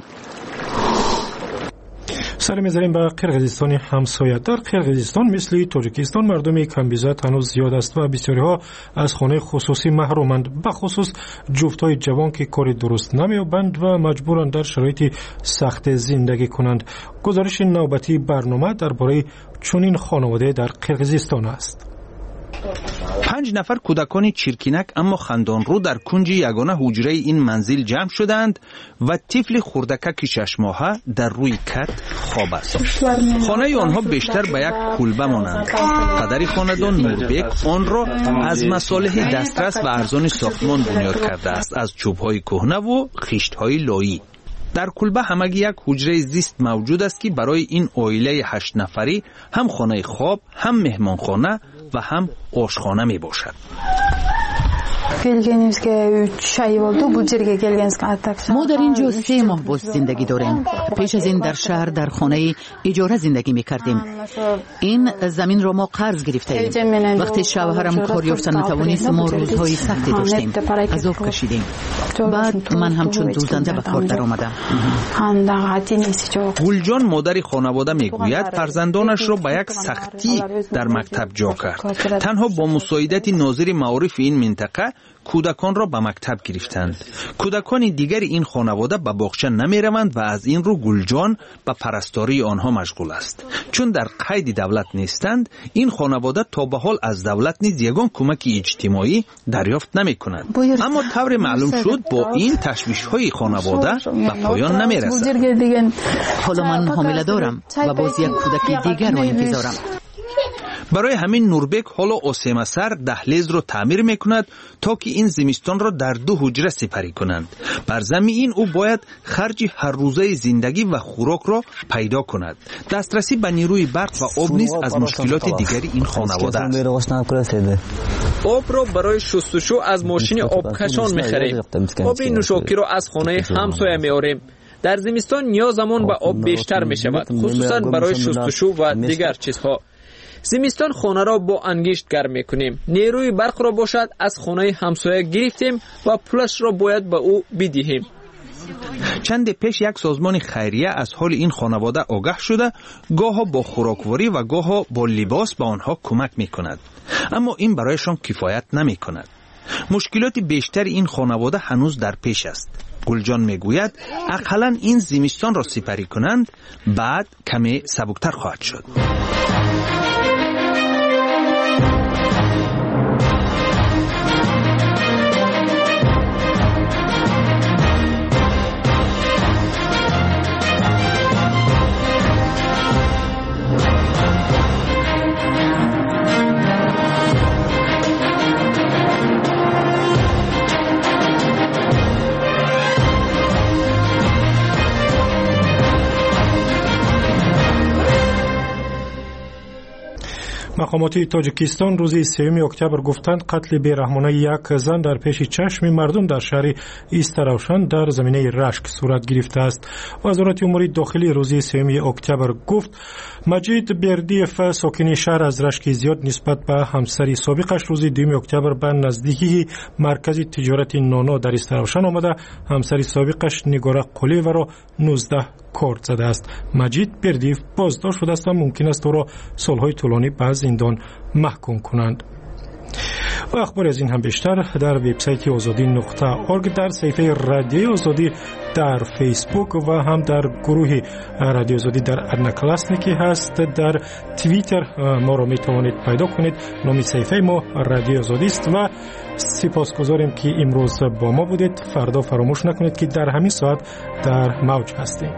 سر می‌ذاریم به قرقیزستان همسایه. در قرقیزستان مثل تاجیکستان مردم کمبیزت هنوز زیاد است و بسیاری ها از خانه خصوصی محرومند، به خصوص جفت‌های جوان که کاری درست نمی‌یابند و مجبورند در شرایط سخت زندگی کنند. گزارش نوبتی برنامه درباره چنین خانواده در قرقیزستان است. پنج نفر کودکان چرکینک اما خندانرو در کنج یگانه حجره این منزل جمع شدند و طفل خردکک شش ماهه در روی کت خواب است. خانه آنها بیشتر به یک کلبه مانند. پدر خاندان نوربک آن را از مصالح دسترس و ارزان ساختمان بنیاد کرده است، از چوب‌های کهنه و خشت‌های لایی. در کلبه همگی یک حجره زیست موجود است که برای این عائله هشت نفری هم خانه خواب، هم مهمانخانه و هم آشخانه می باشد. ما در اینجا سه ماه باز زندگی داریم. پیش از این در شهر در خانه اجاره زندگی می کردیم. این زمین را ما قرض گرفته ایم. وقتی شوهرم کار یافتن نتوانست ما روزهای سختی داشتیم، عذاب کشیدیم. بعد من همچون دوزنده به کار در آمدم. گلجان مادر خانواده می گوید فرزندانش را به یک سختی در مکتب جا کرد. تنها با مساعدت ناظر معارف این منطقه کودکان را به مکتب گرفتند. کودکان دیگر این خانواده به باغچه نمی روند و از این رو گلجان به پرستاری آنها مشغول است. چون در قید دولت نیستند، این خانواده تا به حال از دولت نیز یگان کمک اجتماعی دریافت نمی کنند. اما طور معلوم شد با این تشویش های خانواده به پایان نمی رسد. حالا من حامله دارم و باز یک کودک دیگر را انتظارم. برای همین نوربک حالا آسیمه سر دهلیز را تعمیر میکند تا که این زمستان را در دو حجره سپری کنند. بر ضمن این او باید خرج هر روزه زندگی و خوراک را پیدا کند. دسترسی به نیروی برق و آب نیز از مشکلات دیگری این خانواده است. آب را برای شستشو از ماشین آبکشان میخریم. آب نوشاکی را از خانه همسایه میاریم. در زمستان نیازمان به آب بیشتر میشود، خصوصا برای شستشو و دیگر چیزها. زمستان خانه را با انگشت گرم میکنیم. نیروی برق را باشد از خانه همسایه گرفتیم و پولش را باید به او بدهیم. چند پیش یک سازمان خیریه از حال این خانواده آگاه شده، گاه با خوراکواری و گاه با لباس به آنها کمک میکند. اما این برایشان کفایت نمیکند. مشکلات بیشتر این خانواده هنوز در پیش است. گلجان میگوید اقلاً این زمستان را سپری کنند، بعد کمی سبکتر خواهد شد. مقامات تاجیکستان روز سوم اکتبر گفتند قتل بیرحمانه یک زن در پیش چشم مردم در شهر ایستراوشان در زمینه رشک صورت گرفته است. وزارت امور داخلی روز سوم اکتبر گفت مجید بردیف ساکن شهر از رشک زیاد نسبت به همسری سابقش روز دوم اکتبر به نزدیکی مرکز تجارت نانا در ایستراوشان آمده. همسری سابقش نگاره قلیوه را نوزده کارت زده است. مجید بردیف بازداشت شده است و ممکن است او را سالهای طولانی به زندان محکوم کنند. و اخبار از این هم بیشتر در وبسایت آزادی نقطه اورگ، در صفحه رادیو آزادی در فیسبوک و هم در گروه رادیو آزادی در ادنکلاسنیکی هست. در توییتر ما رو می توانید پیدا کنید، نام صفحه ما رادیو آزادی است. و سپاسگزاریم که امروز با ما بودید. فردا فراموش نکنید که در همین ساعت در موج هستیم.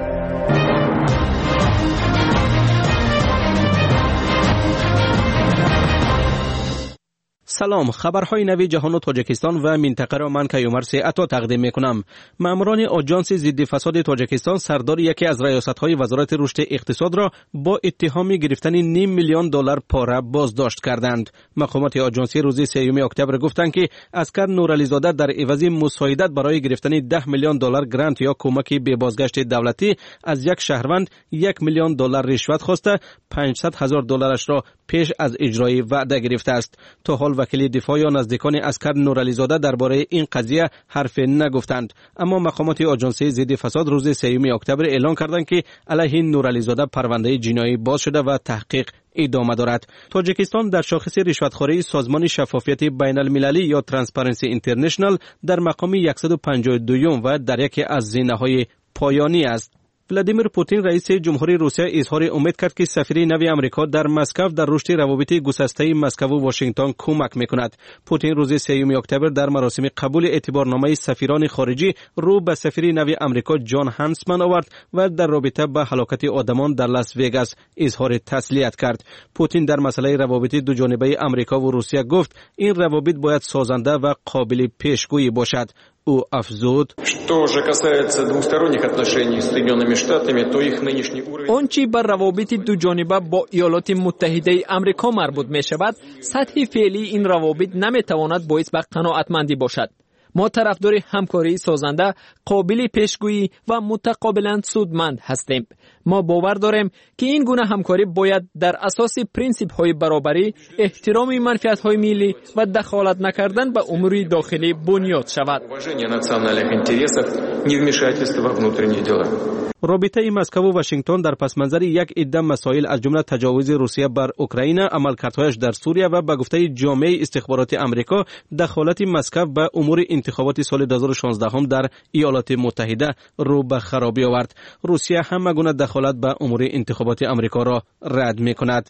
سلام، خبرهای نوی جهان و تاجیکستان و منطقه را من کیومرث عطا تقدیم میکنم. ماموران آژانس ضد فساد تاجیکستان سردار یکی از ریاست‌های وزارت رشد اقتصاد را با اتهام گرفتن نیم میلیون دلار پاره بازداشت کردند. مقامات آژانسی روز سوم اکتبر گفتند که اسکر نورعلیزاده در عوض مساعدت برای گرفتن ده میلیون دلار گرانت یا کمک به بازگشت دولتی از یک شهروند یک میلیون دلار رشوت خواسته پانصد هزار دلارش را پیش از اجرای وعده گرفته است. تا حال وکیل دفاع یا نزدیکان اسکر نورعلیزاده درباره این قضیه حرف نگفتند، اما مقامات آژانسی ضد فساد روز سوم اکتبر اعلام کردند که علیه نورعلیزاده پرونده جنایی باز شده و تحقیق ادامه دارد. تاجیکستان در شاخص رشوتخوری سازمان شفافیت بین المللی یا ترانسپرنسی اینترنشنال در مقام صد و پنجاه و دو و در یکی از زینه‌های پایانی است. ولادیمیر پوتین رئیس جمهوری روسیه اظهار امید کرد که سفیر نو آمریکا در مسکو در رشد روابط گسسته مسکو و واشنگتن کمک میکند. پوتین روز سوم اکتبر در مراسم قبول اعتبارنامه سفیران خارجی رو به سفیر نو آمریکا جان هانسمن آورد و در رابطه با هلاکت آدمان در لاس وگاس اظهار تسلیت کرد. پوتین در مسئله روابط دو جانبه آمریکا و روسیه گفت این روابط باید سازنده و قابل پیشگویی باشد. او افزود آنچه بر روابط دو جانبه با ایالات متحده آمریکا مربوط می شود، سطح فعلی این روابط نمی تواند باعث به قناعتمندی باشد. ما طرفدار همکاری سازنده، قابل پیشگویی و متقابلا سودمند هستیم. ما باور داریم که این گونه همکاری باید در اساس پرینسیپ های برابری، احترام منفعت های ملی و دخالت نکردن به امور داخلی بنیاد شود. رابطه مسکو و واشنگتن در پس منظر یک عده مسائل از جمله تجاوز روسیه بر اوکراین، عملکردهایش در سوریه و به گفته جامعه استخبارات آمریکا دخالت مسکو به امور انتخابات سال دو هزار و شانزده در ایالات متحده رو به خرابی آورد. روسیه همه گونه دخالت به امور انتخابات آمریکا را رد می‌کند.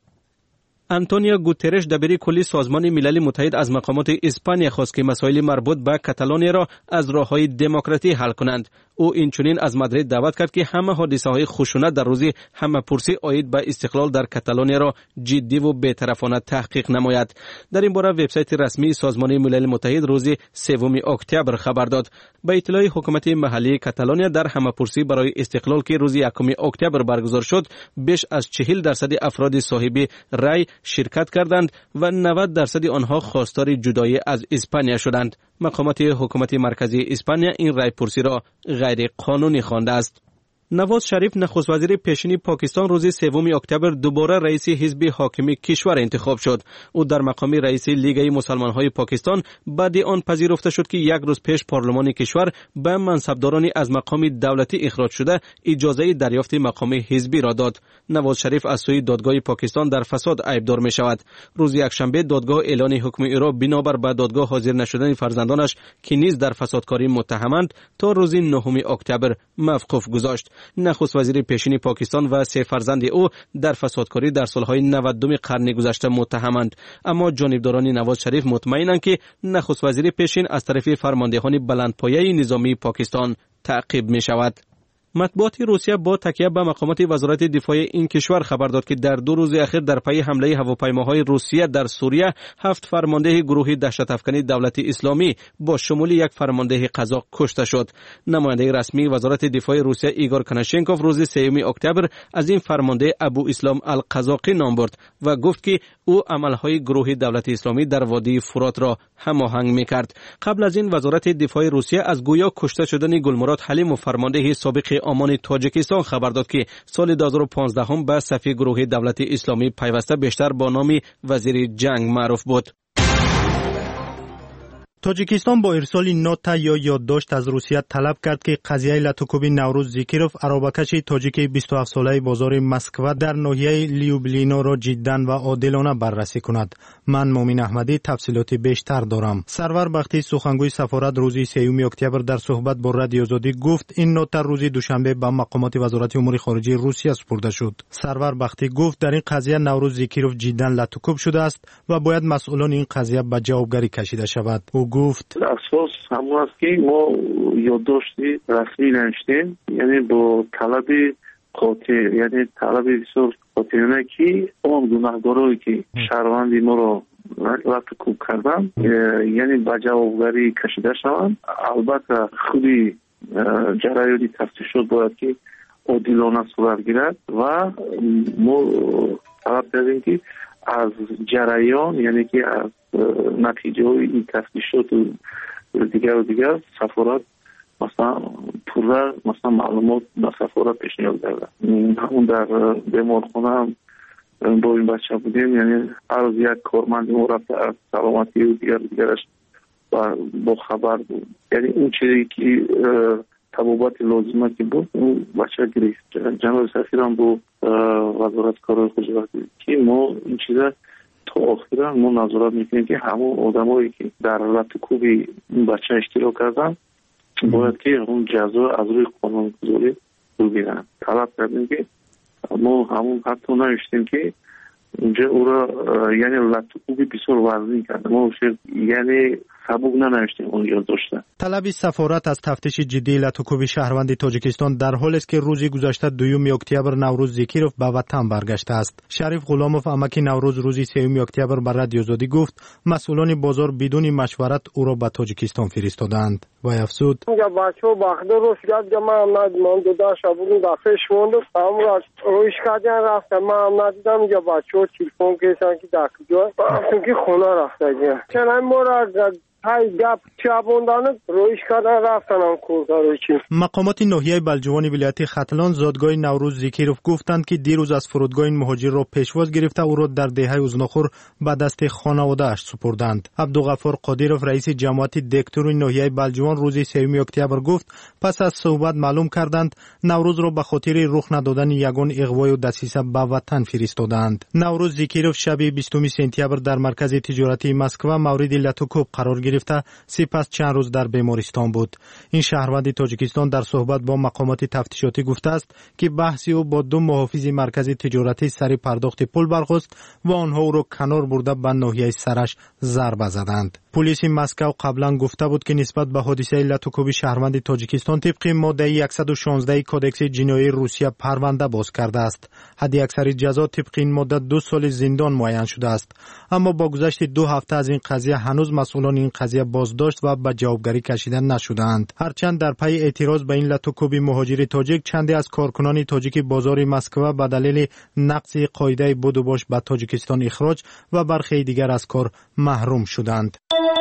آنتونیو گوترش دبیر کلی سازمان ملل متحد از مقامات اسپانیا خواست که مسائل مربوط به کاتالونیا را از راه‌های دموکراتی حل کنند. او اینچنین از مادرید دعوت کرد که همه حادثه‌های خشونت در روز همه‌پرسی عاید به استقلال در کاتالونیا را جدی و بی‌طرفانه تحقیق نماید. در این باره وبسایت رسمی سازمان ملل متحد روز سوم اکتبر خبر داد. با اطلاع حکومت محلی کاتالونیا در همه‌پرسی برای استقلال که روز یکم اکتبر برگزار شد، بیش از چهل درصد افراد صاحب رأی شرکت کردند و نود درصد آنها خواستار جدایی از اسپانیا شدند. مقامات حکومت مرکزی اسپانیا این رأی پرسی را غیر قانونی خوانده است. نواز شریف نخست وزیر پیشین پاکستان روز سوم اکتبر دوباره رئیس حزب حاکم کشور انتخاب شد. او در مقام رئیس لیگ مسلمان‌های پاکستان بعد آن پذیرفته شد که یک روز پیش پارلمان کشور به منصبدارانی از مقام دولتی اخراج شده اجازه دریافت مقام حزبی را داد. نواز شریف از سوی دادگاه پاکستان در فساد عیبدار می شود. روز یکشنبه دادگاه اعلان حکم او را بنابر به دادگاه حاضر نشدن فرزندانش که نیز در فسادکاری متهمند تا روز نهم اکتبر موقوف گذاشت. نخست وزیر پیشین پاکستان و سه فرزند او در فسادکاری در سالهای نود قرن گذشته متهمند، اما جانبداران نواز شریف مطمئنند که نخست وزیر پیشین از طرف فرماندهان بلندپایه نظامی پاکستان تعقیب می شود. مطبوعات روسیه با تکیه به مقامات وزارت دفاع این کشور خبر داد که در دو روز اخیر در پی حمله هواپیماهای روسیه در سوریه هفت فرمانده گروه دهشت افکنی دولت اسلامی با شمول یک فرمانده قزاق کشته شد. نماینده رسمی وزارت دفاع روسیه ایگور کناشنکوف روز سوم اکتبر از این فرمانده ابو اسلام القزاقی نام برد و گفت که او عملهای گروه دولت اسلامی در وادی فرات را هماهنگ می‌کرد. قبل از این وزارت دفاع روسیه از گویا کشته شدن گلمراد حلیم فرمانده سابق آمان تاجیکستان خبر داد که سال دو هزار و پانزده هم به صف گروه دولت اسلامی پیوسته بیشتر با نام وزیر جنگ معروف بود. تاجیکستان با ارسال نوت یا یادداشت از روسیه طلب کرد که قضیه لاتوکوب نوروز زیکیروف اروبکش تاجیک بیست و هفت ساله بازار مسکو در ناحیه لیوبلینا را جدا و عادلانه بررسی کند. من مومن احمدی تفصیلات بیشتر دارم. سرور بختی سخنگوی سفارت روز سوم اکتبر در صحبت با رادیو آزادی گفت این نوت روز دوشنبه به مقامات وزارت امور خارجه روسیه سپرده شد. سرور بختی گفت در این قضیه نوروز زیکیروف جدا لاتوکوب شده است و باید مسئولان این قضیه به جوابگری کشیده شود. او گفت اساس همون است که ما یادداشتی رسمی نوشتیم، یعنی با طلب قاطع، یعنی طلب بسیار قاطعانه که اون گناهکارایی که شهروندی ما را لاتوکوب کردن یعنی به جوابگری کشیده شوند. البته خودی جریان تفتیشات باید که عادلانه صورت گیرد و ما طلب کردیم که از جریان یعنی که از نتیجه های این تفتیشات و دیگر و دیگر سفارت مثلا پوره مثلا معلومات به سفارت پیشنهاد کرده. همون در بیمارخانه هم با این بچه بودیم، یعنی هر روز یک کارمند ما رفته از سلامتی و دیگر و دیگرش با خبر بود. یعنی اون چیزی که تبابات لازمه که بود اون بچه گرفت. جناب سفیر هم با وزارت کارهای خارجه که ما این چیزا تا آخر ما نظارت میکنیم که همون آدمایی که در لاتوکوب این بچه اشتراک کردن باید که اون جزا از روی قانونگذاری بگیرن. طلب کردیم که ما همون حتی نوشتیم که اونجا او را یعنی لاتوکوبی بسیار وزنی کرده، ما یعنی سبوک ننوشتیم اون یادداشت. طلب سفارت از تفتیش جدی لاتوکوب شهروند تاجیکستان در حالی است که روز گذشته دوم اکتبر نوروز زیکیروف به وطن برگشته است. شریف غلاموف امکی نوروز روز سوم اکتبر بر رادیو آزادی گفت مسئولان بازار بدون مشورت او را به تاجیکستان فرستادند و افزود یا بچه‌ها بخدا روش گفت که من من من دو تا شبون دفعش موند امروز روش کردن رفتم من ندیدم یا بچه‌ها تلفن کردن که در کجا که خونه رفته چون ما های گپ چابوندان رویش کردن رفتن کورداروچی. مقامات ناحیه بلجوان ولایت ختلان زادگاه نوروز زیکیروف گفتند که دیروز از فرودگاه این مهاجر را پیشواز گرفته او را در دهه اوزناخور به دست خانواده اش سپردند. عبدالغفار قادیروف رئیس جماعت دکتور ناحیه بلجوان روز سوم اکتبر گفت پس از صحبت معلوم کردند نوروز را به خاطر رخ ندادن یگان اغوا و دسیسه به وطن فرستادند. نوروز زیکیروف شب بیستم سپتامبر در مرکز تجارتی مسکو مورد لاتوکوب قرار گرفت. سپس چند روز در بیمارستان بود. این شهروند تاجیکستان در صحبت با مقامات تفتیشاتی گفته است که بحثی او با دو محافظ مرکز تجارتی سر پرداخت پول برخاست و آنها او را کنار برده به ناحیه سرش ضربه زدند. پلیس مسکو قبلا گفته بود که نسبت به حادثه لاتوکوب شهروند تاجیکستان طبق ماده صد و شانزده کدکس جنایی روسیه پرونده باز کرده است. حد اکثر جزا طبق این ماده دو سال زندان معین شده است. اما با گذشت دو هفته از این قضیه هنوز مسئولان این قضیه بازداشت و به جوابگری کشیدن نشدند. هرچند در پی اعتراض به این لاتوکوب مهاجر تاجیک چندی از کارکنان تاجیک بازار مسکو به دلیل نقض قاعده بود و باش به تاجیکستان اخراج و برخی دیگر از کار محروم شدند.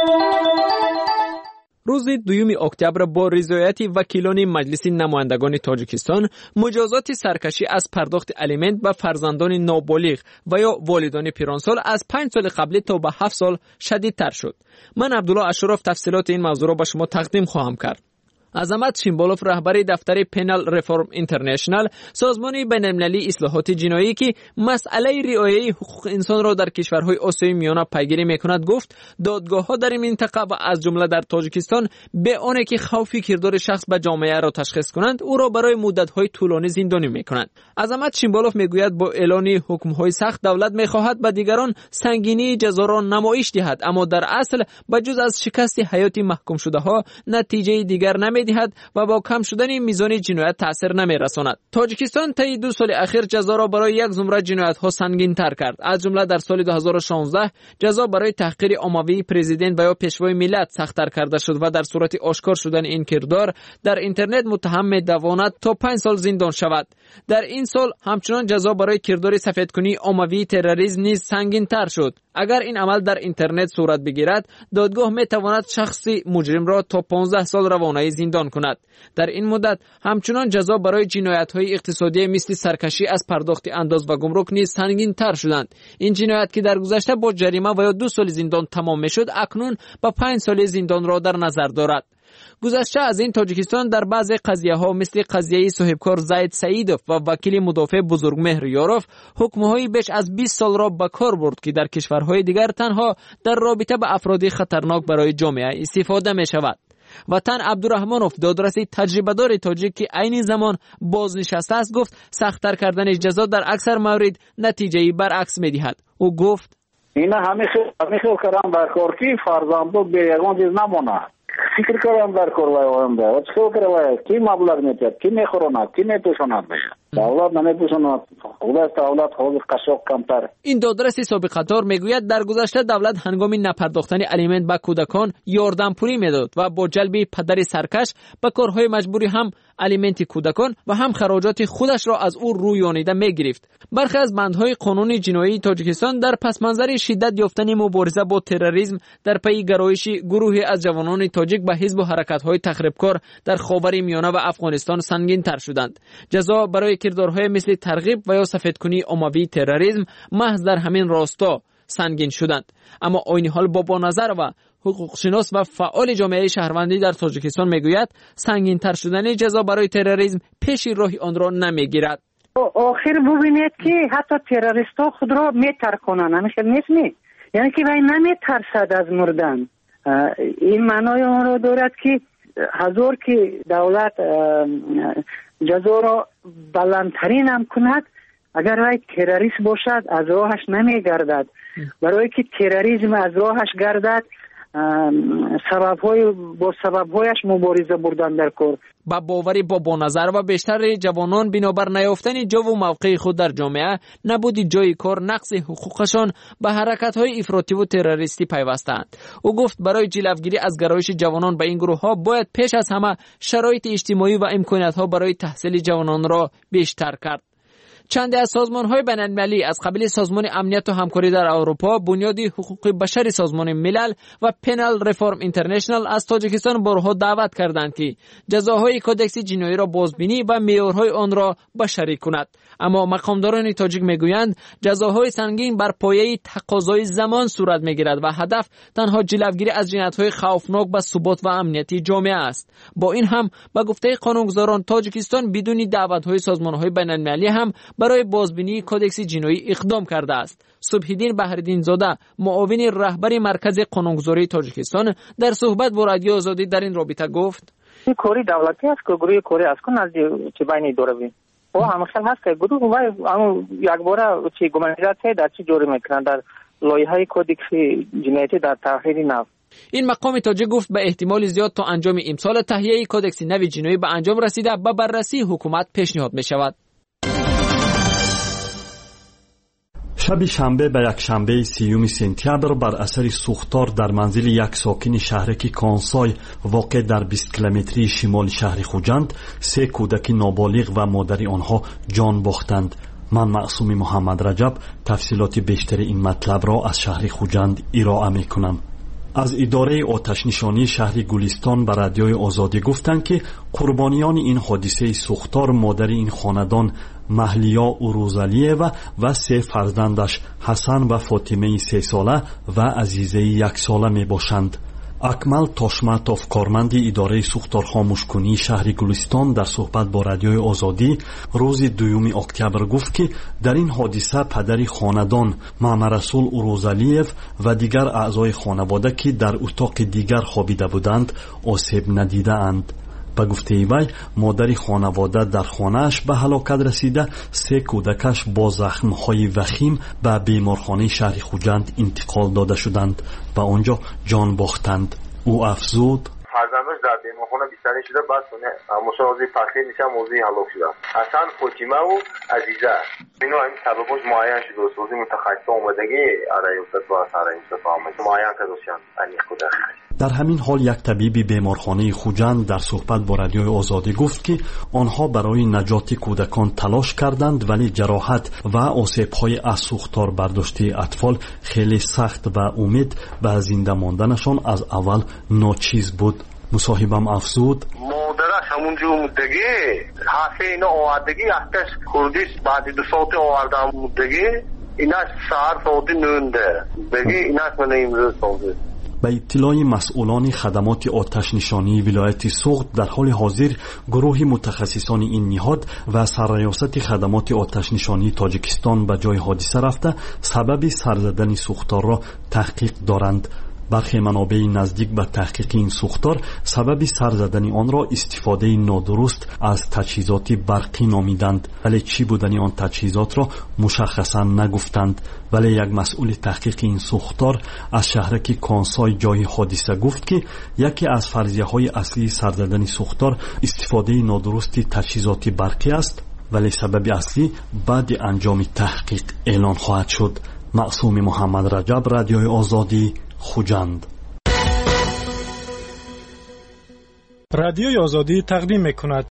روز دوم اکتبر با رضایت وکیلان مجلس نمایندگان تاجیکستان مجازات سرکشی از پرداخت الیمنت به فرزندان نابالغ و یا والدان پیرانسال از پنج سال قبلی تا به هفت سال شدیدتر شد. من عبدالله اشرف تفصیلات این موضوع را به شما تقدیم خواهم کرد. عظمت شیمبالوف رهبر دفتر پنال ریفورم اینترنشنال سازمان بین‌المللی اصلاحات جنایی که مسئله رعایت حقوق انسان را در کشورهای آسیای میانه پیگیری میکند گفت دادگاه‌ها در این منطقه و از جمله در تاجیکستان به آنکه که خوفی کردار شخص به جامعه را تشخیص کنند او را برای مدت‌های طولانی زندانی میکنند. عظمت شیمبالوف میگوید با اعلان حکم‌های سخت دولت میخواهد به دیگران سنگینی جزا را نمایش دهد، اما در اصل بجز از شکست حیاتی محکوم شده‌ها نتیجه دیگر نمی دهد و با کم شدن میزان جنایت تاثیر نمی رساند. تاجیکستان طی دو سال اخیر جزا را برای یک زمره جنایت ها سنگین تر کرد. از جمله در سال دو هزار و شانزده جزا برای تحقیر عمومی پرزیدنت و یا پیشوای ملت سخت‌تر کرده شد و در صورت آشکار شدن این کردار در اینترنت متهم می‌تواند تا پنج سال زندان شود. در این سال همچنان جزا برای کردار سفیدکنی عمومی تروریسم نیز سنگین تر شد. اگر این عمل در اینترنت صورت بگیرد دادگاه می‌تواند شخصی مجرم را تا پانزده سال روانه‌ای زندان زندان کند. در این مدت همچنان جزا برای جنایت‌های اقتصادی مثل سرکشی از پرداخت انداز و گمرک نیز سنگین‌تر شدند. این جنایت که در گذشته با جریمه و یا دو سال زندان تمام می‌شد، اکنون با پنج سال زندان را در نظر دارد. گذشته از این تاجیکستان در بعضی قضیه‌ها مثل قضیه صاحبکار زید سعیدوف و وکیل مدافع بزرگمهر یاروف حکم‌های بیش از بیست سال را به کار برد که در کشورهای دیگر تنها در رابطه با افراد خطرناک برای جامعه استفاده می‌شود. وطن عبدالرحمنوف دادرسی تجربه‌دار تاجیک که عین زمان بازنشسته است گفت سخت‌تر کردن جزا در اکثر موارد نتیجه‌ای برعکس می‌دهد. او گفت اینا همه همه کارم برکار کی فرزندو به یگان چیز نمونه. فکر کردم در کار وایم ده. چه کردم؟ کی مبلغ می‌تید؟ کی می‌خورند؟ کی می‌پوشاند؟ دولت نمی‌پوشاند. اولاد اولاد خود قشاق کمتر. این دادرسی سابقه‌دار میگوید در گذشته دولت هنگام نپرداختن الیمنت به کودکان یاردم پولی میداد و با جلب پدر سرکش به کارهای مجبوری هم الیمنت کودکان و هم خراجات خودش را از او رویانیده می‌گرفت. برخی از بندهای قانون جنایی تاجیکستان در پس منظر شدت یافتن مبارزه با تروریسم در پی گرایش گروهی از جوانان تاجیک به حزب و حرکت‌های تخریبکار در خاورمیانه و افغانستان سنگین‌تر شدند. جزا برای کردارهای مثل ترغیب و یا سفیدکنی عمومی تروریسم محض در همین راستا سنگین شدند. اما عین حال بابا نظر و حقوق شناس و فعال جامعه شهروندی در تاجیکستان میگوید سنگین تر شدن جزا برای تروریسم پیش راه آن را نمیگیرد. آخر ببینید که حتی تروریست ها خود را میترکونن، همیشه نیست نی. یعنی که وای نمیترسد از مردن. این معنای آن را دارد که هزار که دولت جزا را بلندترین هم کند، اگر وای تروریست باشد از راهش نمیگردد. برای که تروریسم از راهش گردد سبب‌های با سبب‌هایش مبارزه بردن در کار. با باوری بابا نظر و بیشتر جوانان بنابر نیافتن جو و موقع خود در جامعه نبودی جای کار نقص حقوقشان به حرکت‌های افراطی و تروریستی پیوستند. او گفت برای جلوگیری از گرایش جوانان به این گروه‌ها باید پیش از همه شرایط اجتماعی و امکانات‌ها برای تحصیل جوانان را بیشتر کرد. چند از سازمان‌های بین‌المللی از قبیل سازمان امنیت و همکاری در اروپا، بنیاد حقوق بشر سازمان ملل و پنل ریفورم اینترنشنال از تاجیکستان بارها دعوت کردند که جزاهای کودکس جنایی را بازبینی و معیارهای آن را بشری کند. اما مقامداران تاجیک میگویند جزاهای سنگین بر پایه تقاضای زمان صورت میگیرد و هدف تنها جلوگیری از جنایت‌های خوفناک به ثبات و امنیتی جامعه است. با این هم به گفته قانونگذاران تاجیکستان بدون دعوت‌های سازمان‌های بین‌المللی هم برای بازبینی کودکس جنایی اقدام کرده است. صبحیدین بهردین زاده معاون رهبر مرکز قانونگذاری تاجیکستان در صحبت با رادیو آزادی در این رابطه گفت: این کاری دولتی است که گروه کاری است که نزدیک چه بینی داره و همخیل هست که گروه و همون یک باره چی گمانیت در چی جوری میکنن در لایحه کودکس جنایتی در تحریر نو. این مقام تاجیک گفت به احتمال زیاد تا انجام امسال تهیه کودکس نو جنایی به انجام رسیده به بررسی حکومت پیشنهاد می شود. شب شنبه به یک شنبه سیوم سپتامبر بر اثر سوختار در منزل یک ساکن شهرک کانسای واقع در بیست کیلومتری شمال شهر خوجند سه کودک نابالغ و مادر آنها جان باختند. من معصوم محمد رجب تفصیلات بیشتر این مطلب را از شهر خوجند ارائه می‌کنم. از اداره آتش نشانی شهر گلستان به رادیوی آزادی گفتند که قربانیان این حادثه سوختار مادر این خاندان محلیا اوروزالیوا و سه فرزندش حسن و فاطمه سه ساله و عزیزه یک ساله می باشند. اکمل تاشماتوف کارمند اداره سوختار خاموشکنی شهر گلستان در صحبت با رادیوی آزادی روز دوم اکتبر گفت که در این حادثه پدر خاندان محمدرسول اوروزالیو و دیگر اعضای خانواده که در اتاق دیگر خوابیده بودند آسیب ندیده اند. به گفته وی مادر خانواده در خانه‌اش به هلاکت رسیده، سه کودکش با زخم‌های وخیم به بیمارخانه شهر خوجند انتقال داده شدند و آنجا جان باختند. او افزود: فرزندش در بیمارخانه بستری شده، بعد مشاهده تاخیر میشه موضوعی هلاک شده. حسن، فاطمه و عزیزه اینو این سببش معین شده و سوزی متخصص اومدگی برای استاد و سرای استاد معین کردن این کودک. در همین حال یک طبیب بیمارخانه خوجند در صحبت با رادیوی آزادی گفت که آنها برای نجات کودکان تلاش کردند ولی جراحت و آسیب‌های از سوختار برداشته اطفال خیلی سخت و امید به زنده ماندنشان از اول ناچیز بود. مصاحبم افزود: ما همونجا مدگی حافه اینا آوردگی اختش کردیش بعد دو ساعت آوردم مدگی اینا سهر ساعتی نونده بگی اینا من امروز ساعتی. به اطلاع مسئولان خدمات آتش نشانی ولایت سوخت در حال حاضر گروه متخصصان این نهاد و سرریاست خدمات آتش نشانی تاجیکستان به جای حادثه رفته سبب سر زدن سوختار را تحقیق دارند. برخی منابع نزدیک به تحقیق این سوختار سبب سر زدن آن را استفاده نادرست از تجهیزات برقی نامیدند، ولی چی بودن آن تجهیزات را مشخصا نگفتند. ولی یک مسئول تحقیق این سوختار از شهرک کانسای جای حادثه گفت که یکی از فرضیه های اصلی سر زدن سوختار استفاده نادرست تجهیزات برقی است، ولی سبب اصلی بعد انجام تحقیق اعلان خواهد شد. معصوم محمد رجب، رادیوی آزادی، خوجند. رادیوی آزادی تقدیم میکند